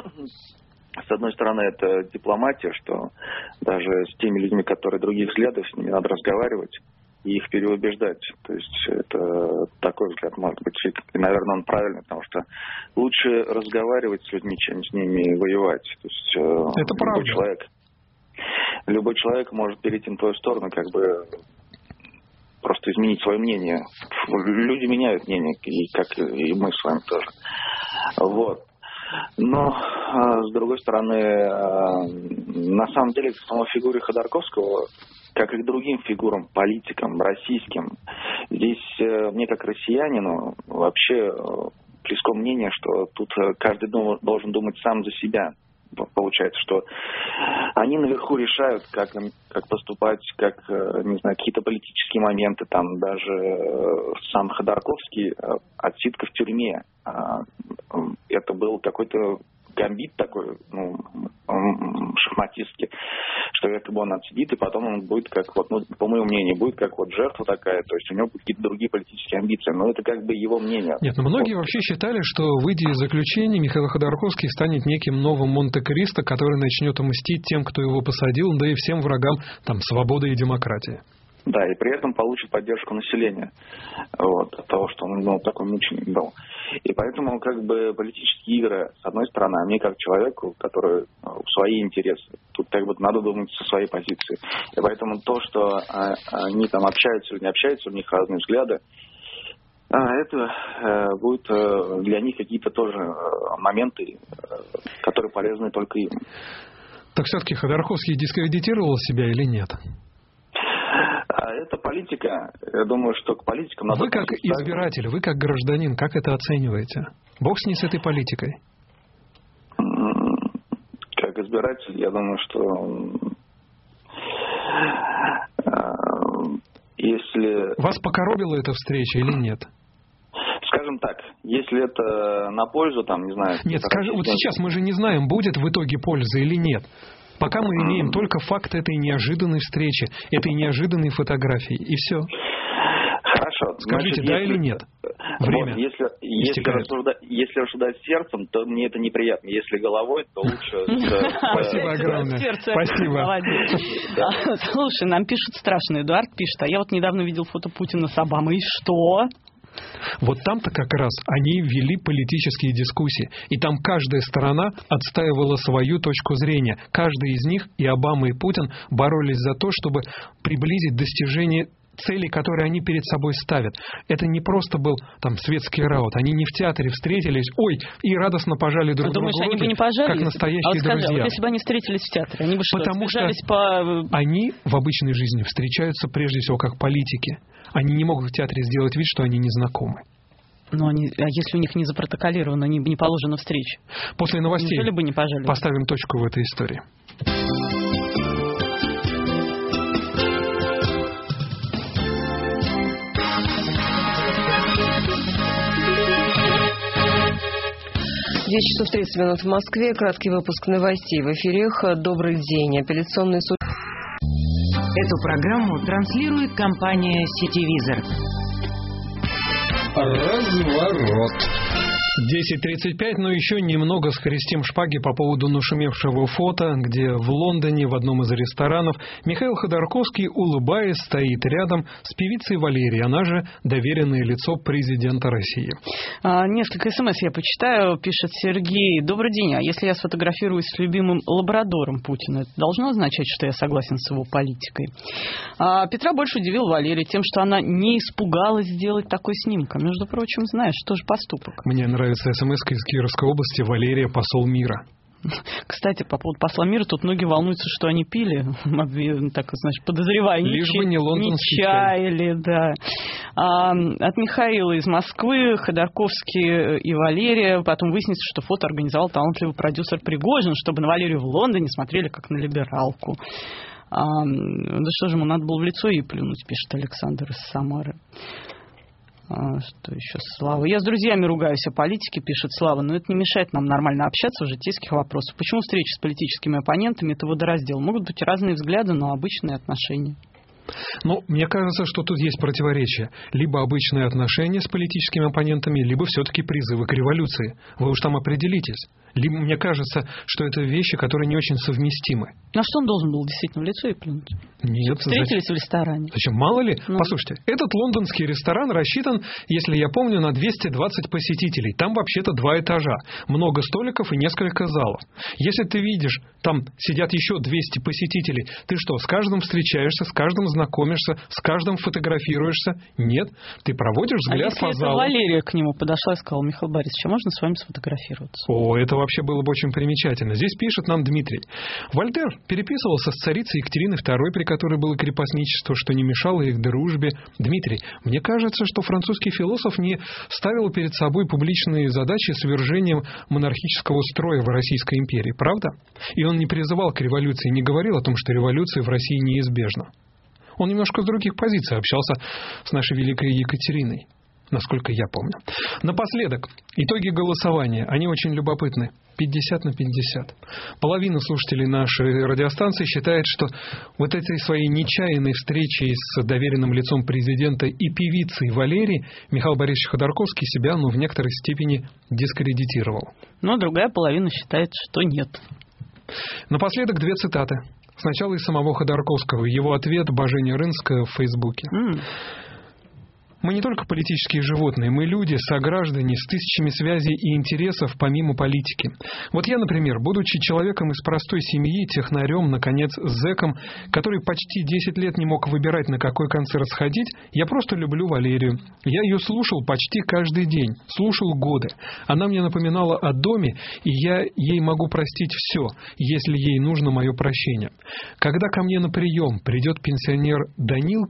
с одной стороны, это дипломатия, что даже с теми людьми, которые других взглядов, с ними надо разговаривать и их переубеждать. То есть это такой взгляд, может быть, и, наверное, он правильный, потому что лучше разговаривать с людьми, чем с ними воевать. То есть это любой правда. Человек, любой человек может перейти на твою сторону, как бы просто изменить свое мнение. Люди меняют мнение, и как и мы с вами тоже. Вот. Но, с другой стороны, на самом деле, к самой фигуре Ходорковского, как и к другим фигурам, политикам, российским, здесь мне, как россиянину, вообще близко мнение, что тут каждый должен думать сам за себя. Получается, что они наверху решают, как, как поступать, как, не знаю, какие-то политические моменты. Там даже сам Ходорковский отсидка в тюрьме. Это был какой-то гамбит такой, ну, шахматистский, что якобы он отсидит, и потом он будет как вот, ну, по моему мнению, будет как вот жертва такая, то есть у него будут какие-то другие политические амбиции, но это как бы его мнение. Нет, но многие вот вообще считали, что, выйдя из заключения, Михаил Ходорковский станет неким новым Монте-Кристо, который начнет мстить тем, кто его посадил, да и всем врагам там свободы и демократии. Да, и при этом получит поддержку населения, вот, от того, что он, ну, такой мученик был. И поэтому, как бы, политические игры, с одной стороны, а мне, как человеку, который ну, свои интересы, тут, как бы, надо думать со своей позиции. И поэтому то, что а, они там общаются или не общаются, у них разные взгляды, а, это а, будут а, для них какие-то тоже а, моменты, а, которые полезны только им. Так все-таки Ходорковский дискредитировал себя или нет? Это политика, я думаю, что к политикам надо... Вы как избиратель, вы как гражданин, как это оцениваете? Бог с ней, с этой политикой. Как избиратель, я думаю, что... Если... Вас покоробила эта встреча или нет? Скажем так, если это на пользу, там, не знаю... Нет, скажи, вот сейчас мы же не знаем, будет в итоге польза или нет. Пока мы имеем только факт этой неожиданной встречи, этой неожиданной фотографии, и все. Хорошо. Скажите, Значит, да если, или нет? Время вот, если, если, рассуждать, если рассуждать сердцем, то мне это неприятно. Если головой, то лучше... Спасибо огромное. Спасибо. Слушай, нам пишут страшно. Эдуард пишет, а я вот недавно видел фото Путина с Обамой. И что? Вот там-то как раз они вели политические дискуссии. И там каждая сторона отстаивала свою точку зрения. Каждый из них, и Обама, и Путин, боролись за то, чтобы приблизить достижение целей, которые они перед собой ставят. Это не просто был там светский раут. Они не в театре встретились, ой, и радостно пожали друг другу руки, они бы не пожали, как настоящие а вот скажи, друзья. А вот если бы они встретились в театре, они бы что, Потому что по... они в обычной жизни встречаются прежде всего как политики. Они не могут в театре сделать вид, что они не знакомы. Но они, а если у них не запротоколировано, не, не положена встреча? После новостей бы не пожали? Поставим точку в этой истории. десять часов тридцать минут в Москве. Краткий выпуск новостей в эфире. Добрый день. Апелляционный суд... Эту программу транслирует компания «Сетевизор». Разворот. десять тридцать пять, но еще немного скрестим шпаги по поводу нашумевшего фото, где в Лондоне в одном из ресторанов Михаил Ходорковский, улыбаясь, стоит рядом с певицей Валерией, она же доверенное лицо президента России. А, несколько смс я почитаю, пишет Сергей. Добрый день, а если я сфотографируюсь с любимым лабрадором Путина, это должно означать, что я согласен с его политикой? А, Петра больше удивил Валерия тем, что она не испугалась сделать такой снимок. Между прочим, знаешь, что же поступок. Мне нравится смс из Кировской области. Валерия, посол мира. Кстати, по поводу посла мира, тут многие волнуются, что они пили, так, значит, подозревая, лишь бы не лондонский не чаяли, да. А, от Михаила из Москвы, Ходорковский и Валерия. Потом выяснится, что фото организовал талантливый продюсер Пригожин, чтобы на Валерию в Лондоне смотрели как на либералку. А, да что же, ему надо было в лицо ей плюнуть, пишет Александр из Самары. А, что еще? Слава. Я с друзьями ругаюсь о политике, пишет Слава, но это не мешает нам нормально общаться в житейских вопросах. Почему встречи с политическими оппонентами — это водораздел? Могут быть разные взгляды, но обычные отношения. Ну, мне кажется, что тут есть противоречие. Либо обычные отношения с политическими оппонентами, либо все-таки призывы к революции. Вы уж там определитесь. Либо мне кажется, что это вещи, которые не очень совместимы. А что он должен был действительно в лицо и плюнуть? Нет. Встретились зачем? В ресторане. Зачем? Мало ли? Ну. Послушайте, этот лондонский ресторан рассчитан, если я помню, на двести двадцать посетителей. Там вообще-то два этажа. Много столиков и несколько залов. Если ты видишь, там сидят еще двести посетителей, ты что, с каждым встречаешься, с каждым знакомишься, с каждым фотографируешься? Нет. Ты проводишь взгляд а по если залу. Валерия к нему подошла и сказала: Михаил Борисович, а можно с вами сфотографироваться? О, это вообще было бы очень примечательно. Здесь пишет нам Дмитрий. Вольтер переписывался с царицей Екатериной второй, при которой было крепостничество, что не мешало их дружбе. Дмитрий, мне кажется, что французский философ не ставил перед собой публичные задачи свержением монархического строя в Российской империи, правда? И он не призывал к революции, не говорил о том, что революция в России неизбежна. Он немножко с других позиций общался с нашей великой Екатериной, насколько я помню. Напоследок, итоги голосования, они очень любопытны. пятьдесят на пятьдесят. Половина слушателей нашей радиостанции считает, что вот этой своей нечаянной встречей с доверенным лицом президента и певицей Валерии Михаил Борисович Ходорковский себя, ну, в некоторой степени дискредитировал. Но другая половина считает, что нет. Напоследок две цитаты. Сначала из самого Ходорковского. Его ответ Божене Рынская в Фейсбуке. Mm. Мы не только политические животные, мы люди, сограждане с тысячами связей и интересов помимо политики. Вот я, например, будучи человеком из простой семьи, технарем, наконец, зэком, который почти десять лет не мог выбирать, на какой концерт сходить, я просто люблю Валерию. Я ее слушал почти каждый день, слушал годы. Она мне напоминала о доме, и я ей могу простить все, если ей нужно мое прощение. Когда ко мне на прием придет пенсионер Данилкин,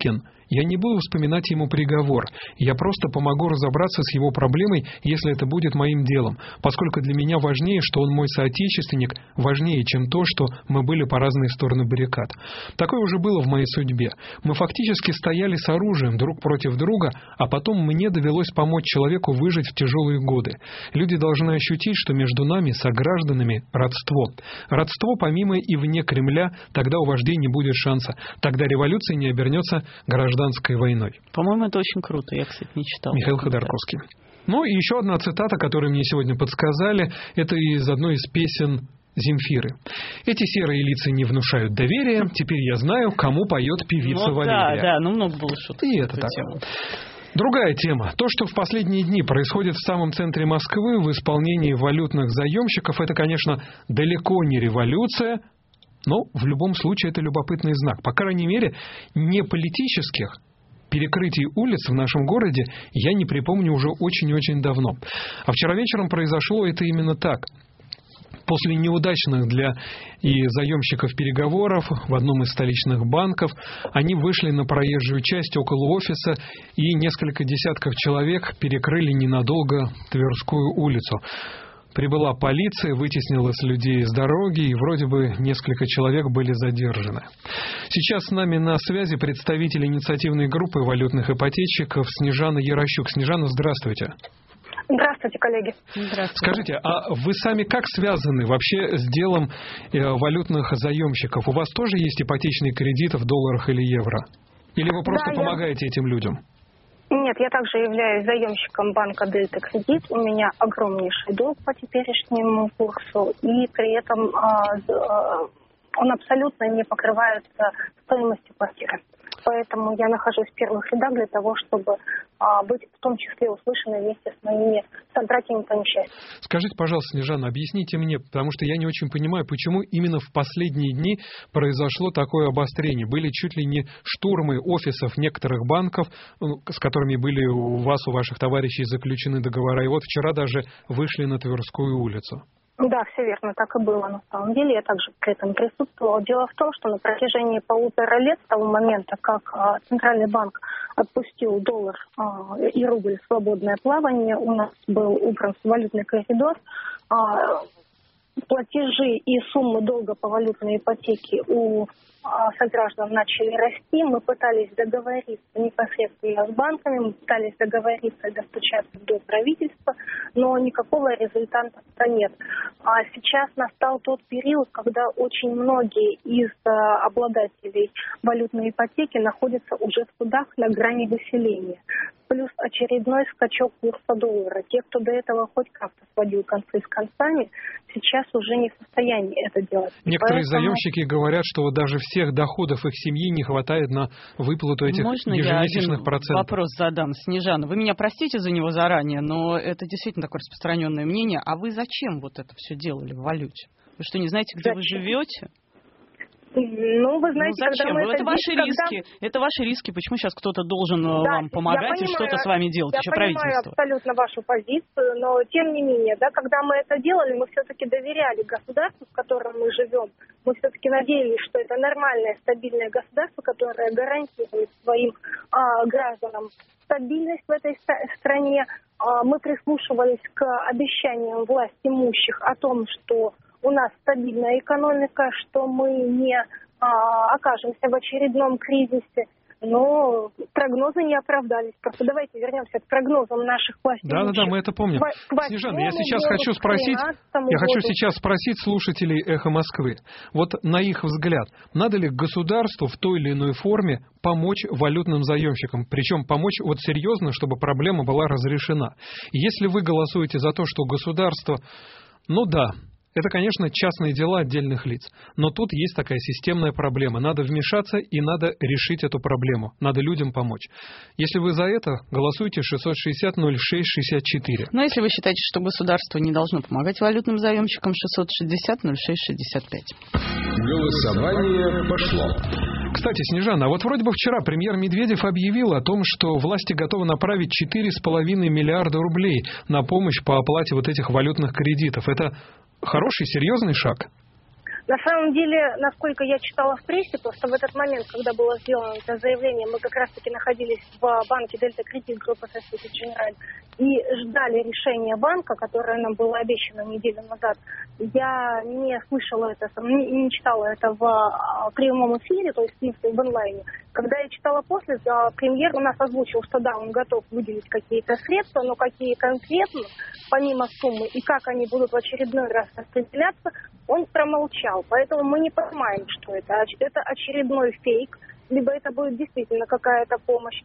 Я не буду вспоминать ему приговор. Я просто помогу разобраться с его проблемой, если это будет моим делом, поскольку для меня важнее, что он мой соотечественник, важнее, чем то, что мы были по разные стороны баррикад. Такое уже было в моей судьбе. Мы фактически стояли с оружием друг против друга, а потом мне довелось помочь человеку выжить в тяжелые годы. Люди должны ощутить, что между нами, согражданами, родство. Родство помимо и вне Кремля, тогда у вождей не будет шанса. Тогда революция не обернется гражданской войной. По-моему, это очень круто. Я, кстати, не читал. Михаил Ходорковский. Ну и еще одна цитата, которую мне сегодня подсказали, это из одной из песен Земфиры. Эти серые лица не внушают доверия. Теперь я знаю, кому поет певица ну, Валерия. Да, да, ну много было шуток. И это так. Тему. Другая тема. То, что в последние дни происходит в самом центре Москвы в исполнении валютных заемщиков, это, конечно, далеко не революция, но в любом случае это любопытный знак. По крайней мере, не политических перекрытий улиц в нашем городе я не припомню уже очень-очень давно. А вчера вечером произошло это именно так. После неудачных для и заемщиков переговоров в одном из столичных банков, они вышли на проезжую часть около офиса, и несколько десятков человек перекрыли ненадолго Тверскую улицу. Прибыла полиция, вытеснила с людей с дороги, и вроде бы несколько человек были задержаны. Сейчас с нами на связи представитель инициативной группы валютных ипотечников Снежана Ярощук. Снежана, здравствуйте. Здравствуйте, коллеги. Здравствуйте. Скажите, а вы сами как связаны вообще с делом э, валютных заемщиков? У вас тоже есть ипотечный кредит в долларах или евро? Или вы просто да, помогаете я... этим людям? Нет, я также являюсь заемщиком банка Дельта Кредит. У меня огромнейший долг по теперешнему курсу, и при этом э, он абсолютно не покрывается стоимостью квартиры. Поэтому я нахожусь в первых рядах для того, чтобы а, быть в том числе услышанной вместе с моими собратьями по несчастью. Скажите, пожалуйста, Снежана, объясните мне, потому что я не очень понимаю, почему именно в последние дни произошло такое обострение. Были чуть ли не штурмы офисов некоторых банков, с которыми были у вас, у ваших товарищей заключены договора, и вот вчера даже вышли на Тверскую улицу. Да, все верно, так и было на самом деле. Я также при этом присутствовала. Дело в том, что на протяжении полутора лет, с того момента, как а, Центральный банк отпустил доллар а, и рубль в свободное плавание, у нас был убран валютный коридор, а, платежи и суммы долга по валютной ипотеке у сограждан начали расти. Мы пытались договориться непосредственно с банками, мы пытались договориться и достучаться до правительства, но никакого результата нет. А сейчас настал тот период, когда очень многие из обладателей валютной ипотеки находятся уже в судах на грани выселения. Плюс очередной скачок курса доллара. Те, кто до этого хоть как-то сводил концы с концами, сейчас уже не в состоянии это делать. Некоторые Поэтому... заемщики говорят, что вот даже всех доходов их семьи не хватает на выплату этих Можно ежемесячных я процентов. Вопрос задам, Снежана. Вы меня простите за него заранее, но это действительно такое распространенное мнение. А вы зачем вот это все делали в валюте? Вы что, не знаете, где зачем? Вы живете? Ну, вы знаете, ну, зачем? когда мы ну, это, это ваши когда... риски. Это ваши риски. Почему сейчас кто-то должен да, вам помогать и что-то с вами делать? Я Еще понимаю правительство. абсолютно вашу позицию, но тем не менее, да, когда мы это делали, мы все-таки доверяли государству, в котором мы живем. Мы все-таки надеялись, что это нормальное, стабильное государство, которое гарантирует своим а, гражданам стабильность в этой стране. А, мы прислушивались к обещаниям власть имущих о том, что у нас стабильная экономика, что мы не а, окажемся в очередном кризисе. Но прогнозы не оправдались. Просто давайте вернемся к прогнозам наших властей. Да, да, да, мы это помним. Снежана, я сейчас хочу спросить, я хочу сейчас спросить слушателей «Эхо Москвы». Вот на их взгляд, надо ли государству в той или иной форме помочь валютным заемщикам? Причем помочь вот серьезно, чтобы проблема была разрешена. И если вы голосуете за то, что государство, ну да, это, конечно, частные дела отдельных лиц. Но тут есть такая системная проблема. Надо вмешаться и надо решить эту проблему. Надо людям помочь. Если вы за это, голосуйте шестьсот шестьдесят ноль шесть шестьдесят четыре. Но если вы считаете, что государство не должно помогать валютным заемщикам, шестьсот шестьдесят ноль шесть шестьдесят пять. Голосование пошло. Кстати, Снежана, а вот вроде бы вчера премьер Медведев объявил о том, что власти готовы направить четыре с половиной миллиарда рублей на помощь по оплате вот этих валютных кредитов. Это хороший, серьезный шаг? На самом деле, насколько я читала в прессе, просто в этот момент, когда было сделано это заявление, мы как раз-таки находились в банке Дельта Кредит группы Société Générale и ждали решения банка, которое нам было обещано неделю назад. Я не слышала это, не, не читала это в а, прямом эфире, то есть в смысле в онлайне. Когда я читала после, а, премьер у нас озвучил, что да, он готов выделить какие-то средства, но какие конкретно, помимо суммы, и как они будут в очередной раз распределяться, он промолчал. Поэтому мы не понимаем, что это. Это очередной фейк, либо это будет действительно какая-то помощь.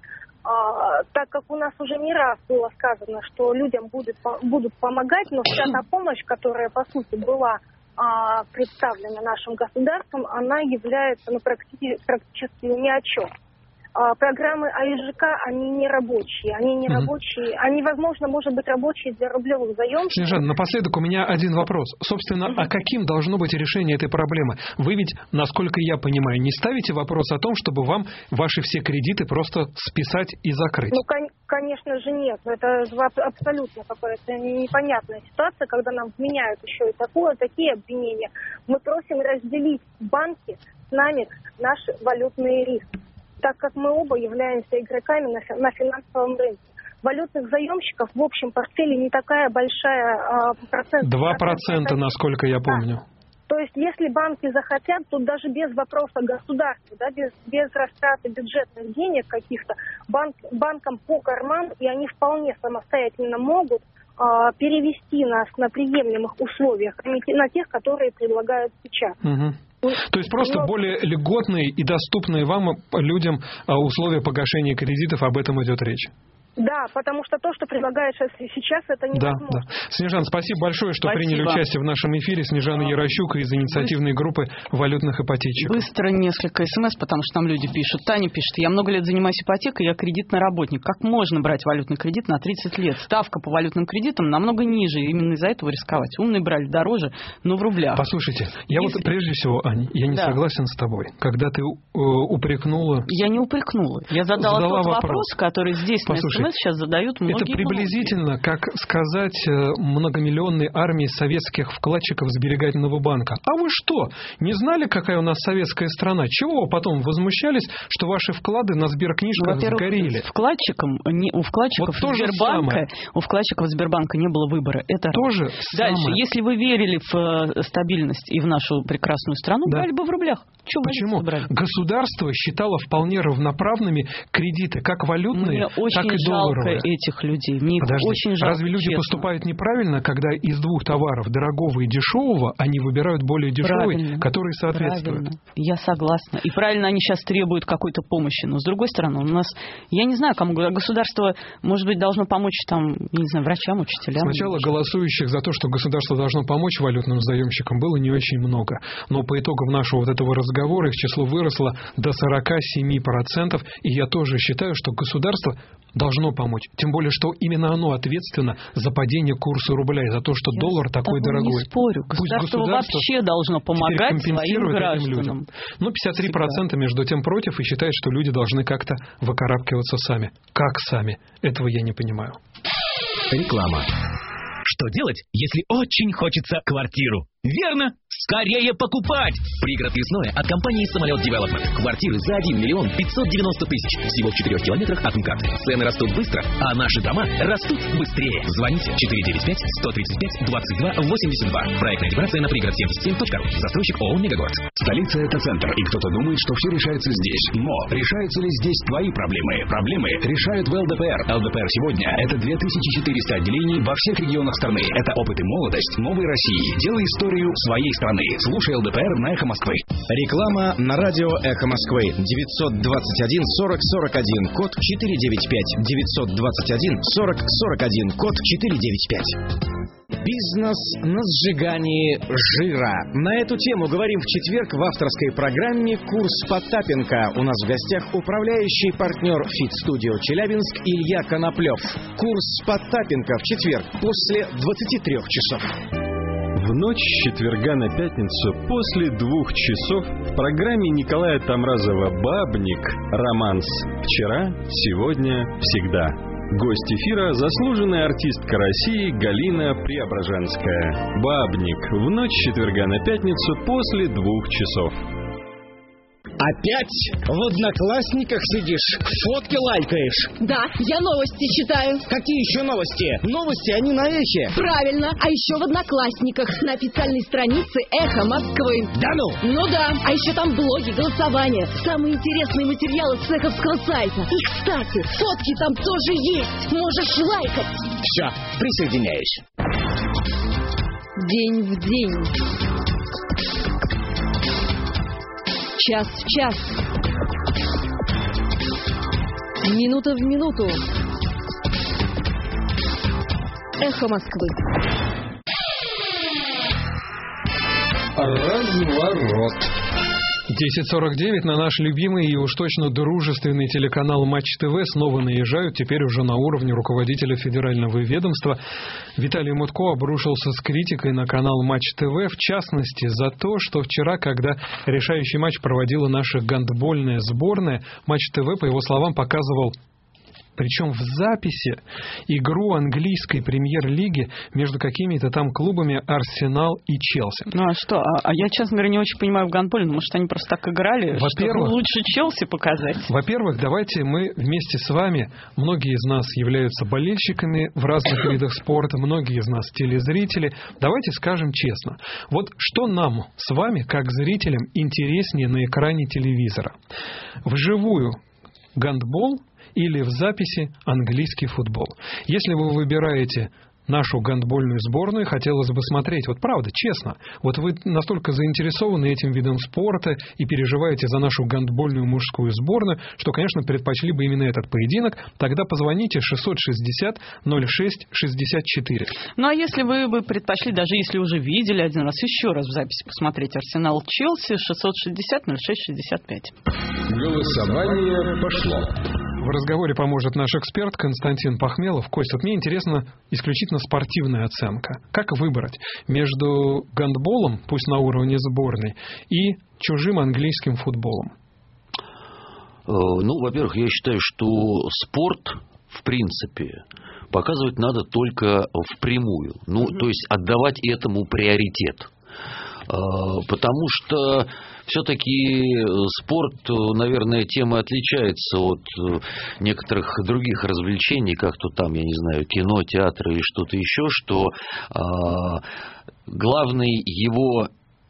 А, так как у нас уже не раз было сказано, что людям будет, будут помогать, но вся та помощь, которая, по сути, была а, представлена нашим государством, она является ну, практически, практически ни о чем. А, программы АИЖК, они не рабочие, они не угу. рабочие, они, возможно, может быть, рабочие для рублевых заемщиков. Снежана, напоследок у меня один вопрос. Собственно, угу. а каким должно быть решение этой проблемы? Вы ведь, насколько я понимаю, не ставите вопрос о том, чтобы вам ваши все кредиты просто списать и закрыть? Ну, кон- конечно же, нет. Это абсолютно какая-то непонятная ситуация, когда нам вменяют еще и такое, такие обвинения. Мы просим разделить банки с нами наши валютные риски, так как мы оба являемся игроками на, на финансовом рынке. Валютных заемщиков в общем портфеле не такая большая э, процент. Два процента, насколько я помню. Да. То есть, если банки захотят, тут даже без вопроса государства, да, без, без растраты бюджетных денег каких-то, банк, банкам по карману, и они вполне самостоятельно могут э, перевести нас на приемлемых условиях, а не на тех, которые предлагают сейчас. Угу. То есть просто Но... более льготные и доступные вам, людям, условия погашения кредитов, об этом идет речь. Да, потому что то, что предлагают сейчас, это невозможно. Да, да. Снежан, спасибо большое, что спасибо. приняли участие в нашем эфире. Снежана Ярощук из инициативной группы валютных ипотечек. Быстро несколько смс, потому что там люди пишут. Таня пишет: я много лет занимаюсь ипотекой, я кредитный работник. Как можно брать валютный кредит на тридцать лет? Ставка по валютным кредитам намного ниже. Именно из-за этого рисковать. Умные брали дороже, но в рублях. Послушайте, я Если... вот прежде всего, Ань, я не да. согласен с тобой. Когда ты э, упрекнула... Я не упрекнула. Я задала Задала тот вопрос, вопрос который здесь Послушай, на смс сейчас задают многие. Это приблизительно, многие. как сказать многомиллионной армии советских вкладчиков сберегательного банка. А вы что, не знали, какая у нас советская страна? Чего вы потом возмущались, что ваши вклады на сберкнижках ну, сгорели? Вкладчикам, не, у вкладчиков вот Сбербанка, у вкладчиков Сбербанка не было выбора. Это тоже Дальше, самое. Если вы верили в стабильность и в нашу прекрасную страну, да. брали бы в рублях. Чего Почему? Государство считало вполне равноправными кредиты, как валютные, Мне так и долларовые. Жалко этих людей. Мне Подожди, очень жалко, разве люди честно. поступают неправильно, когда из двух товаров, дорогого и дешевого, они выбирают более дешевый, правильно, который соответствует? Правильно. Я согласна. И правильно они сейчас требуют какой-то помощи. Но с другой стороны, у нас, я не знаю, кому государство, может быть, должно помочь там, не знаю, врачам, учителям. Сначала голосующих за то, что государство должно помочь валютным заемщикам, было не очень много. Но по итогам нашего вот этого разговора их число выросло до сорок семь процентов. И я тоже считаю, что государство должно помочь. Тем более, что именно оно ответственно за падение курса рубля и за то, что я доллар такой дорогой. Не спорю. Государство, государство вообще должно помогать своим гражданам. Но пятьдесят три процента между тем против и считают, что люди должны как-то выкарабкиваться сами. Как сами? Этого я не понимаю. Реклама. Что делать, если очень хочется квартиру? Верно! Скорее покупать! Пригород Лесное от компании «Самолет Девелопмент». Квартиры за один миллион пятьсот девяносто тысяч. Всего в четырех километрах от МКАД. Цены растут быстро, а наши дома растут быстрее. Звоните четыре девять пять сто тридцать пять двадцать два восемьдесят два. Проектная операция на пригород семьдесят семь точка ру. Застройщик ООО «Мегагород». Столица – это центр, и кто-то думает, что все решается здесь. Но решаются ли здесь твои проблемы? Проблемы решают в ЛДПР. ЛДПР сегодня – это две тысячи четыреста отделений во всех регионах страны. Это опыт и молодость новой России. Делай историю своей страны. Слушай ЛДПР на Эхо Москвы. Реклама на радио Эхо Москвы. девятьсот двадцать один сорок сорок один, код четыре девять пять. девятьсот двадцать один сорок сорок один, код четыре девять пять. Бизнес на сжигании жира. На эту тему говорим в четверг в авторской программе «Курс Потапенко». У нас в гостях управляющий партнер Фит-студио Челябинск Илья Коноплев. Курс Потапенко в четверг после двадцати трёх часов. В ночь с четверга на пятницу после двух часов в программе Николая Тамразова «Бабник. Романс. Вчера, сегодня, всегда». Гость эфира – заслуженная артистка России Галина Преображенская. «Бабник» в ночь с четверга на пятницу после двух часов. Опять в Одноклассниках сидишь, фотки лайкаешь? Да, я новости читаю. Какие еще новости? Новости, они на Эхе. Правильно, а еще в Одноклассниках, на официальной странице Эхо Москвы. Да ну? Ну да, а еще там блоги, голосования, самые интересные материалы с эховского сайта. И, кстати, фотки там тоже есть, можешь лайкать. Все, присоединяюсь. День в день. Час в час. Минута в минуту. Эхо Москвы. Разворот. десять сорок девять на наш любимый и уж точно дружественный телеканал Матч ТВ снова наезжают, теперь уже на уровне руководителя федерального ведомства. Виталий Мутко обрушился с критикой на канал Матч ТВ, в частности, за то, что вчера, когда решающий матч проводила наша гандбольная сборная, Матч ТВ, по его словам, показывал, причем в записи, игру английской премьер-лиги между какими-то там клубами Арсенал и Челси. Ну а что? А, а я, честно говоря, не очень понимаю в гандболе, ну, может, они просто так играли, во-первых, что лучше Челси показать? Во-первых, давайте мы вместе с вами, многие из нас являются болельщиками в разных видах спорта, многие из нас телезрители, давайте скажем честно, вот что нам с вами, как зрителям, интереснее на экране телевизора? Вживую гандбол или в записи английский футбол? Если вы выбираете нашу гандбольную сборную, хотелось бы смотреть, вот правда, честно, вот вы настолько заинтересованы этим видом спорта и переживаете за нашу гандбольную мужскую сборную, что, конечно, предпочли бы именно этот поединок, тогда позвоните шестьсот шестьдесят ноль шесть шестьдесят четыре. Ну а если вы бы предпочли, даже если уже видели один раз, еще раз в записи посмотреть Арсенал Челси, шестьсот шестьдесят ноль шесть шестьдесят пять. Голосование пошло. В разговоре поможет наш эксперт Константин Пахмелов. Кость, вот мне интересно исключительно спортивная оценка. Как выбрать между гандболом, пусть на уровне сборной, и чужим английским футболом? Ну, во-первых, я считаю, что спорт, в принципе, показывать надо только впрямую. Ну, mm-hmm. то есть отдавать этому приоритет. Потому что все-таки спорт, наверное, тем и отличается от некоторых других развлечений, как то там, я не знаю, кино, театр или что-то еще, что э, главный его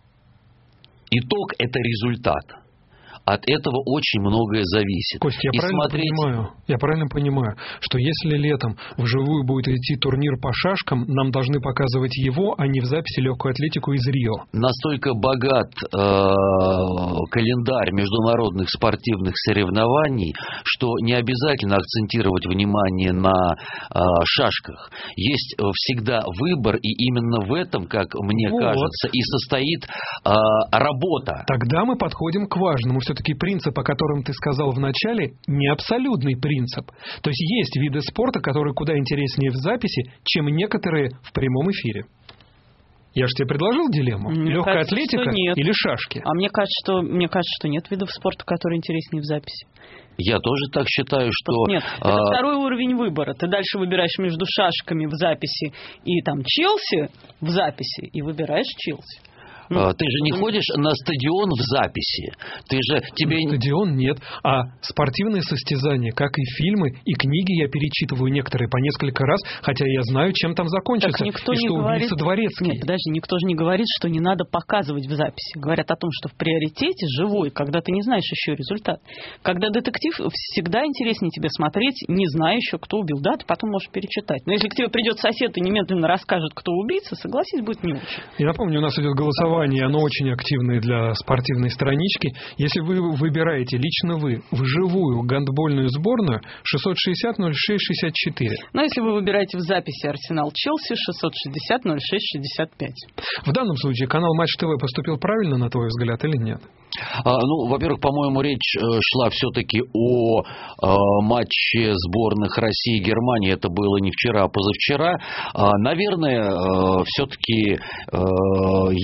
итог – это результат. От этого очень многое зависит. Кость, я, и правильно смотреть... понимаю, я правильно понимаю, что если летом вживую будет идти турнир по шашкам, нам должны показывать его, а не в записи легкую атлетику из Рио? Настолько богат э, календарь международных спортивных соревнований, что не обязательно акцентировать внимание на э, шашках. Есть всегда выбор, и именно в этом, как мне вот. кажется, и состоит э, работа. Тогда мы подходим к важному. Все-таки принцип, о котором ты сказал в начале, не абсолютный принцип. То есть есть виды спорта, которые куда интереснее в записи, чем некоторые в прямом эфире. Я же тебе предложил дилемму. Мне Легкая кажется, атлетика или шашки? А мне кажется, что мне кажется, что нет видов спорта, которые интереснее в записи. Я тоже так считаю, что... Нет, это а... второй уровень выбора. Ты дальше выбираешь между шашками в записи и там Челси в записи, и выбираешь Челси. Ты же не ходишь на стадион в записи. Ты же тебе... Стадион нет, а спортивные состязания, как и фильмы, и книги я перечитываю некоторые по несколько раз, хотя я знаю, чем там закончится. И что говорит... убийца Дворецкий. Нет, подожди, никто же не говорит, что не надо показывать в записи. Говорят о том, что в приоритете живой, когда ты не знаешь еще результат. Когда детектив, всегда интереснее тебе смотреть, не зная еще, кто убил. Да, ты потом можешь перечитать. Но если к тебе придет сосед и немедленно расскажет, кто убийца, согласись, будет не очень. Я напомню, у нас идет голосование. Оно очень активное для спортивной странички. Если вы выбираете, лично вы, вживую гандбольную сборную, шестьсот шестьдесят ноль шесть шестьдесят четыре. Но если вы выбираете в записи Арсенал Челси, шестьсот шестьдесят ноль шесть шестьдесят пять. В данном случае канал Матч ТВ поступил правильно, на твой взгляд, или нет? А, ну, во-первых, по-моему, речь шла все-таки о а, матче сборных России и Германии. Это было не вчера, а позавчера. А, наверное, а, все-таки а, вот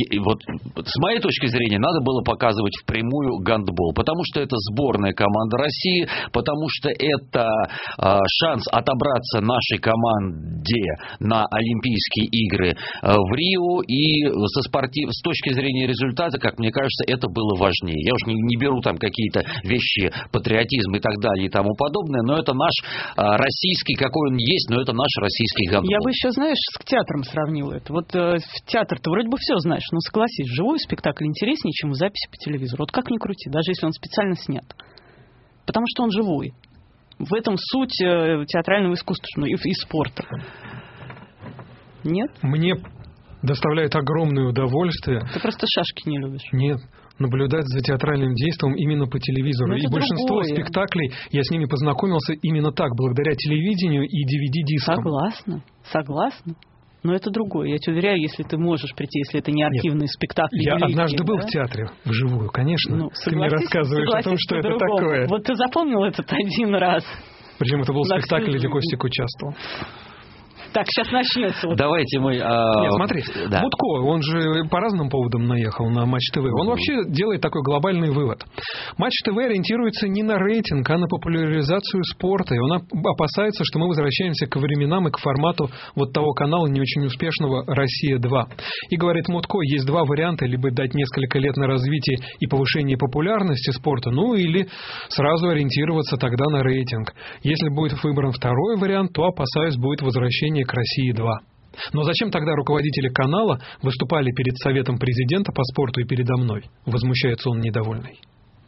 с моей точки зрения, надо было показывать впрямую гандбол, потому что это сборная команда России, потому что это э, шанс отобраться нашей команде на Олимпийские игры э, в Рио, и со спортив... с точки зрения результата, как мне кажется, это было важнее. Я уж не, не беру там какие-то вещи, патриотизм и так далее и тому подобное, но это наш э, российский, какой он есть, но это наш российский гандбол. Я бы еще, знаешь, с театром сравнила это. Вот э, в театр ты вроде бы все знаешь, но согласись, живой спектакль интереснее, чем в записи по телевизору. Вот как ни крути, даже если он специально снят. Потому что он живой. В этом суть э, театрального искусства, ну, и, и спорта. Нет? Мне доставляет огромное удовольствие. Ты просто шашки не любишь. Нет. Наблюдать за театральным действием именно по телевизору. И большинство другое. спектаклей, я с ними познакомился именно так, благодаря телевидению и ди ви ди-дискам. Согласна, согласна. Но это другое. Я тебе уверяю, если ты можешь прийти, если это не архивные Нет. спектакли. Я великие, однажды был да? в театре, вживую, конечно. Ну, ты мне рассказываешь о том, что это такое. Вот ты запомнил этот один раз. Причем это был На спектакль, где Костик участвовал. Так, сейчас начнется. Вот. Давайте мы... А... Нет, смотри, да. Будко, он же по разным поводам наехал на Матч ТВ. Он вообще делает такой глобальный вывод. Матч ТВ ориентируется не на рейтинг, а на популяризацию спорта. И он опасается, что мы возвращаемся к временам и к формату вот того канала не очень успешного «Россия-два». И говорит Мутко, есть два варианта. Либо дать несколько лет на развитие и повышение популярности спорта, ну или сразу ориентироваться тогда на рейтинг. Если будет выбран второй вариант, то, опасаюсь, будет возвращение к «России-два». Но зачем тогда руководители канала выступали перед Советом Президента по спорту и передо мной? Возмущается он недовольный.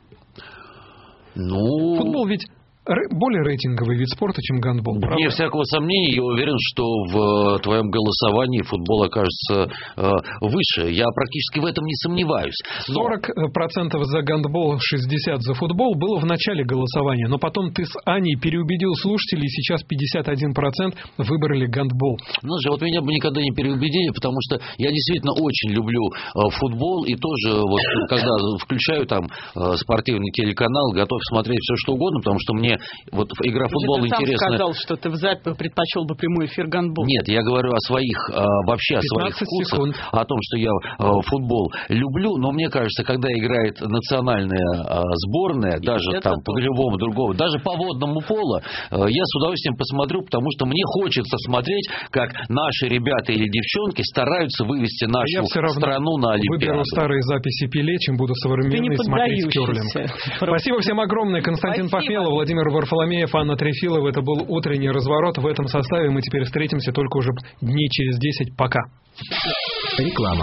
Ну... Футбол ведь более рейтинговый вид спорта, чем гандбол. Вне всякого сомнения, я уверен, что в твоем голосовании футбол окажется э, выше. Я практически в этом не сомневаюсь. Но... сорок процентов за гандбол, шестьдесят процентов за футбол было в начале голосования. Но потом ты с Аней переубедил слушателей, и сейчас пятьдесят один процент выбрали гандбол. Ну же, вот меня бы никогда не переубедили, потому что я действительно очень люблю э, футбол. И тоже, вот, когда включаю там э, спортивный телеканал, готов смотреть все, что угодно, потому что мне вот игра в футбол интересна. Ты сам сказал, что ты в записи предпочел бы прямой эфир гандбол. Нет, я говорю о своих, вообще о своих вкусах, секунд. О том, что я футбол люблю, но мне кажется, когда играет национальная сборная, и даже там по любому другому, даже по водному полу, я с удовольствием посмотрю, потому что мне хочется смотреть, как наши ребята или девчонки стараются вывести нашу страну на Олимпиаду. Выберу старые записи Пеле, чем буду современные смотреть керлинг. Спасибо всем огромное. Константин Спасибо. Пахмелов, Владимир Варфоломеев, Анна Трефилова. Это был утренний разворот. В этом составе мы теперь встретимся только уже дней через десять. Пока. Реклама.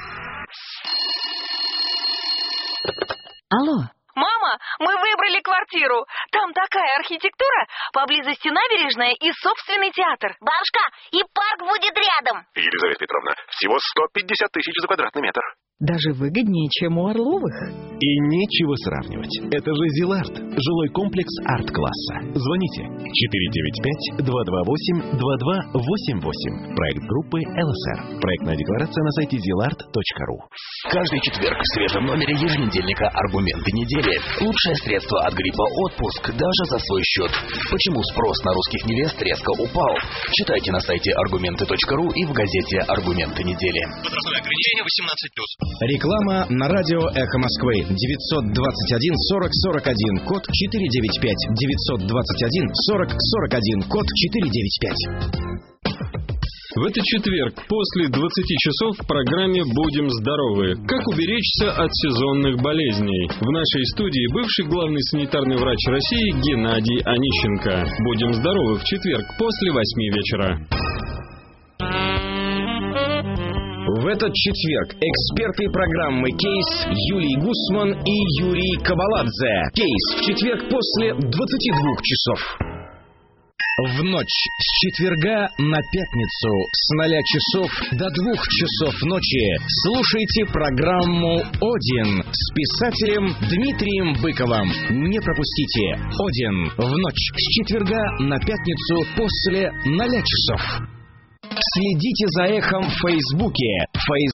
Алло. Мама, мы выбрали квартиру. Там такая архитектура, поблизости набережная и собственный театр. Бабушка, и парк будет рядом. Елизавета Петровна, всего сто пятьдесят тысяч за квадратный метр. Даже выгоднее, чем у Орловых. И нечего сравнивать. Это же Зиларт. Жилой комплекс арт-класса. Звоните четыре девять пять два два восемь два два восемь восемь. Проект группы эл эс эр. Проектная декларация на сайте зиларт точка ру. Каждый четверг в свежем номере еженедельника «Аргументы недели». Лучшее средство от гриппа – отпуск, даже за свой счет. Почему спрос на русских невест резко упал? Читайте на сайте аргументы точка ру и в газете «Аргументы недели». Возрастное ограничение восемнадцать плюс. Реклама на радио «Эхо Москвы». девятьсот двадцать один сорок сорок один, код четыре девять пять. девятьсот двадцать один сорок сорок один, код четыре девять пять. В этот четверг после двадцати часов в программе «Будем здоровы». Как уберечься от сезонных болезней? В нашей студии бывший главный санитарный врач России Геннадий Онищенко. «Будем здоровы» в четверг после восьми вечера. В этот четверг эксперты программы «Кейс» Юлий Гусман и Юрий Кабаладзе. «Кейс» в четверг после двадцати двух часов. В ночь с четверга на пятницу с ноля часов до двух часов ночи слушайте программу «Один» с писателем Дмитрием Быковым. Не пропустите «Один» в ночь с четверга на пятницу после ноля часов. Следите за эхом в Фейсбуке.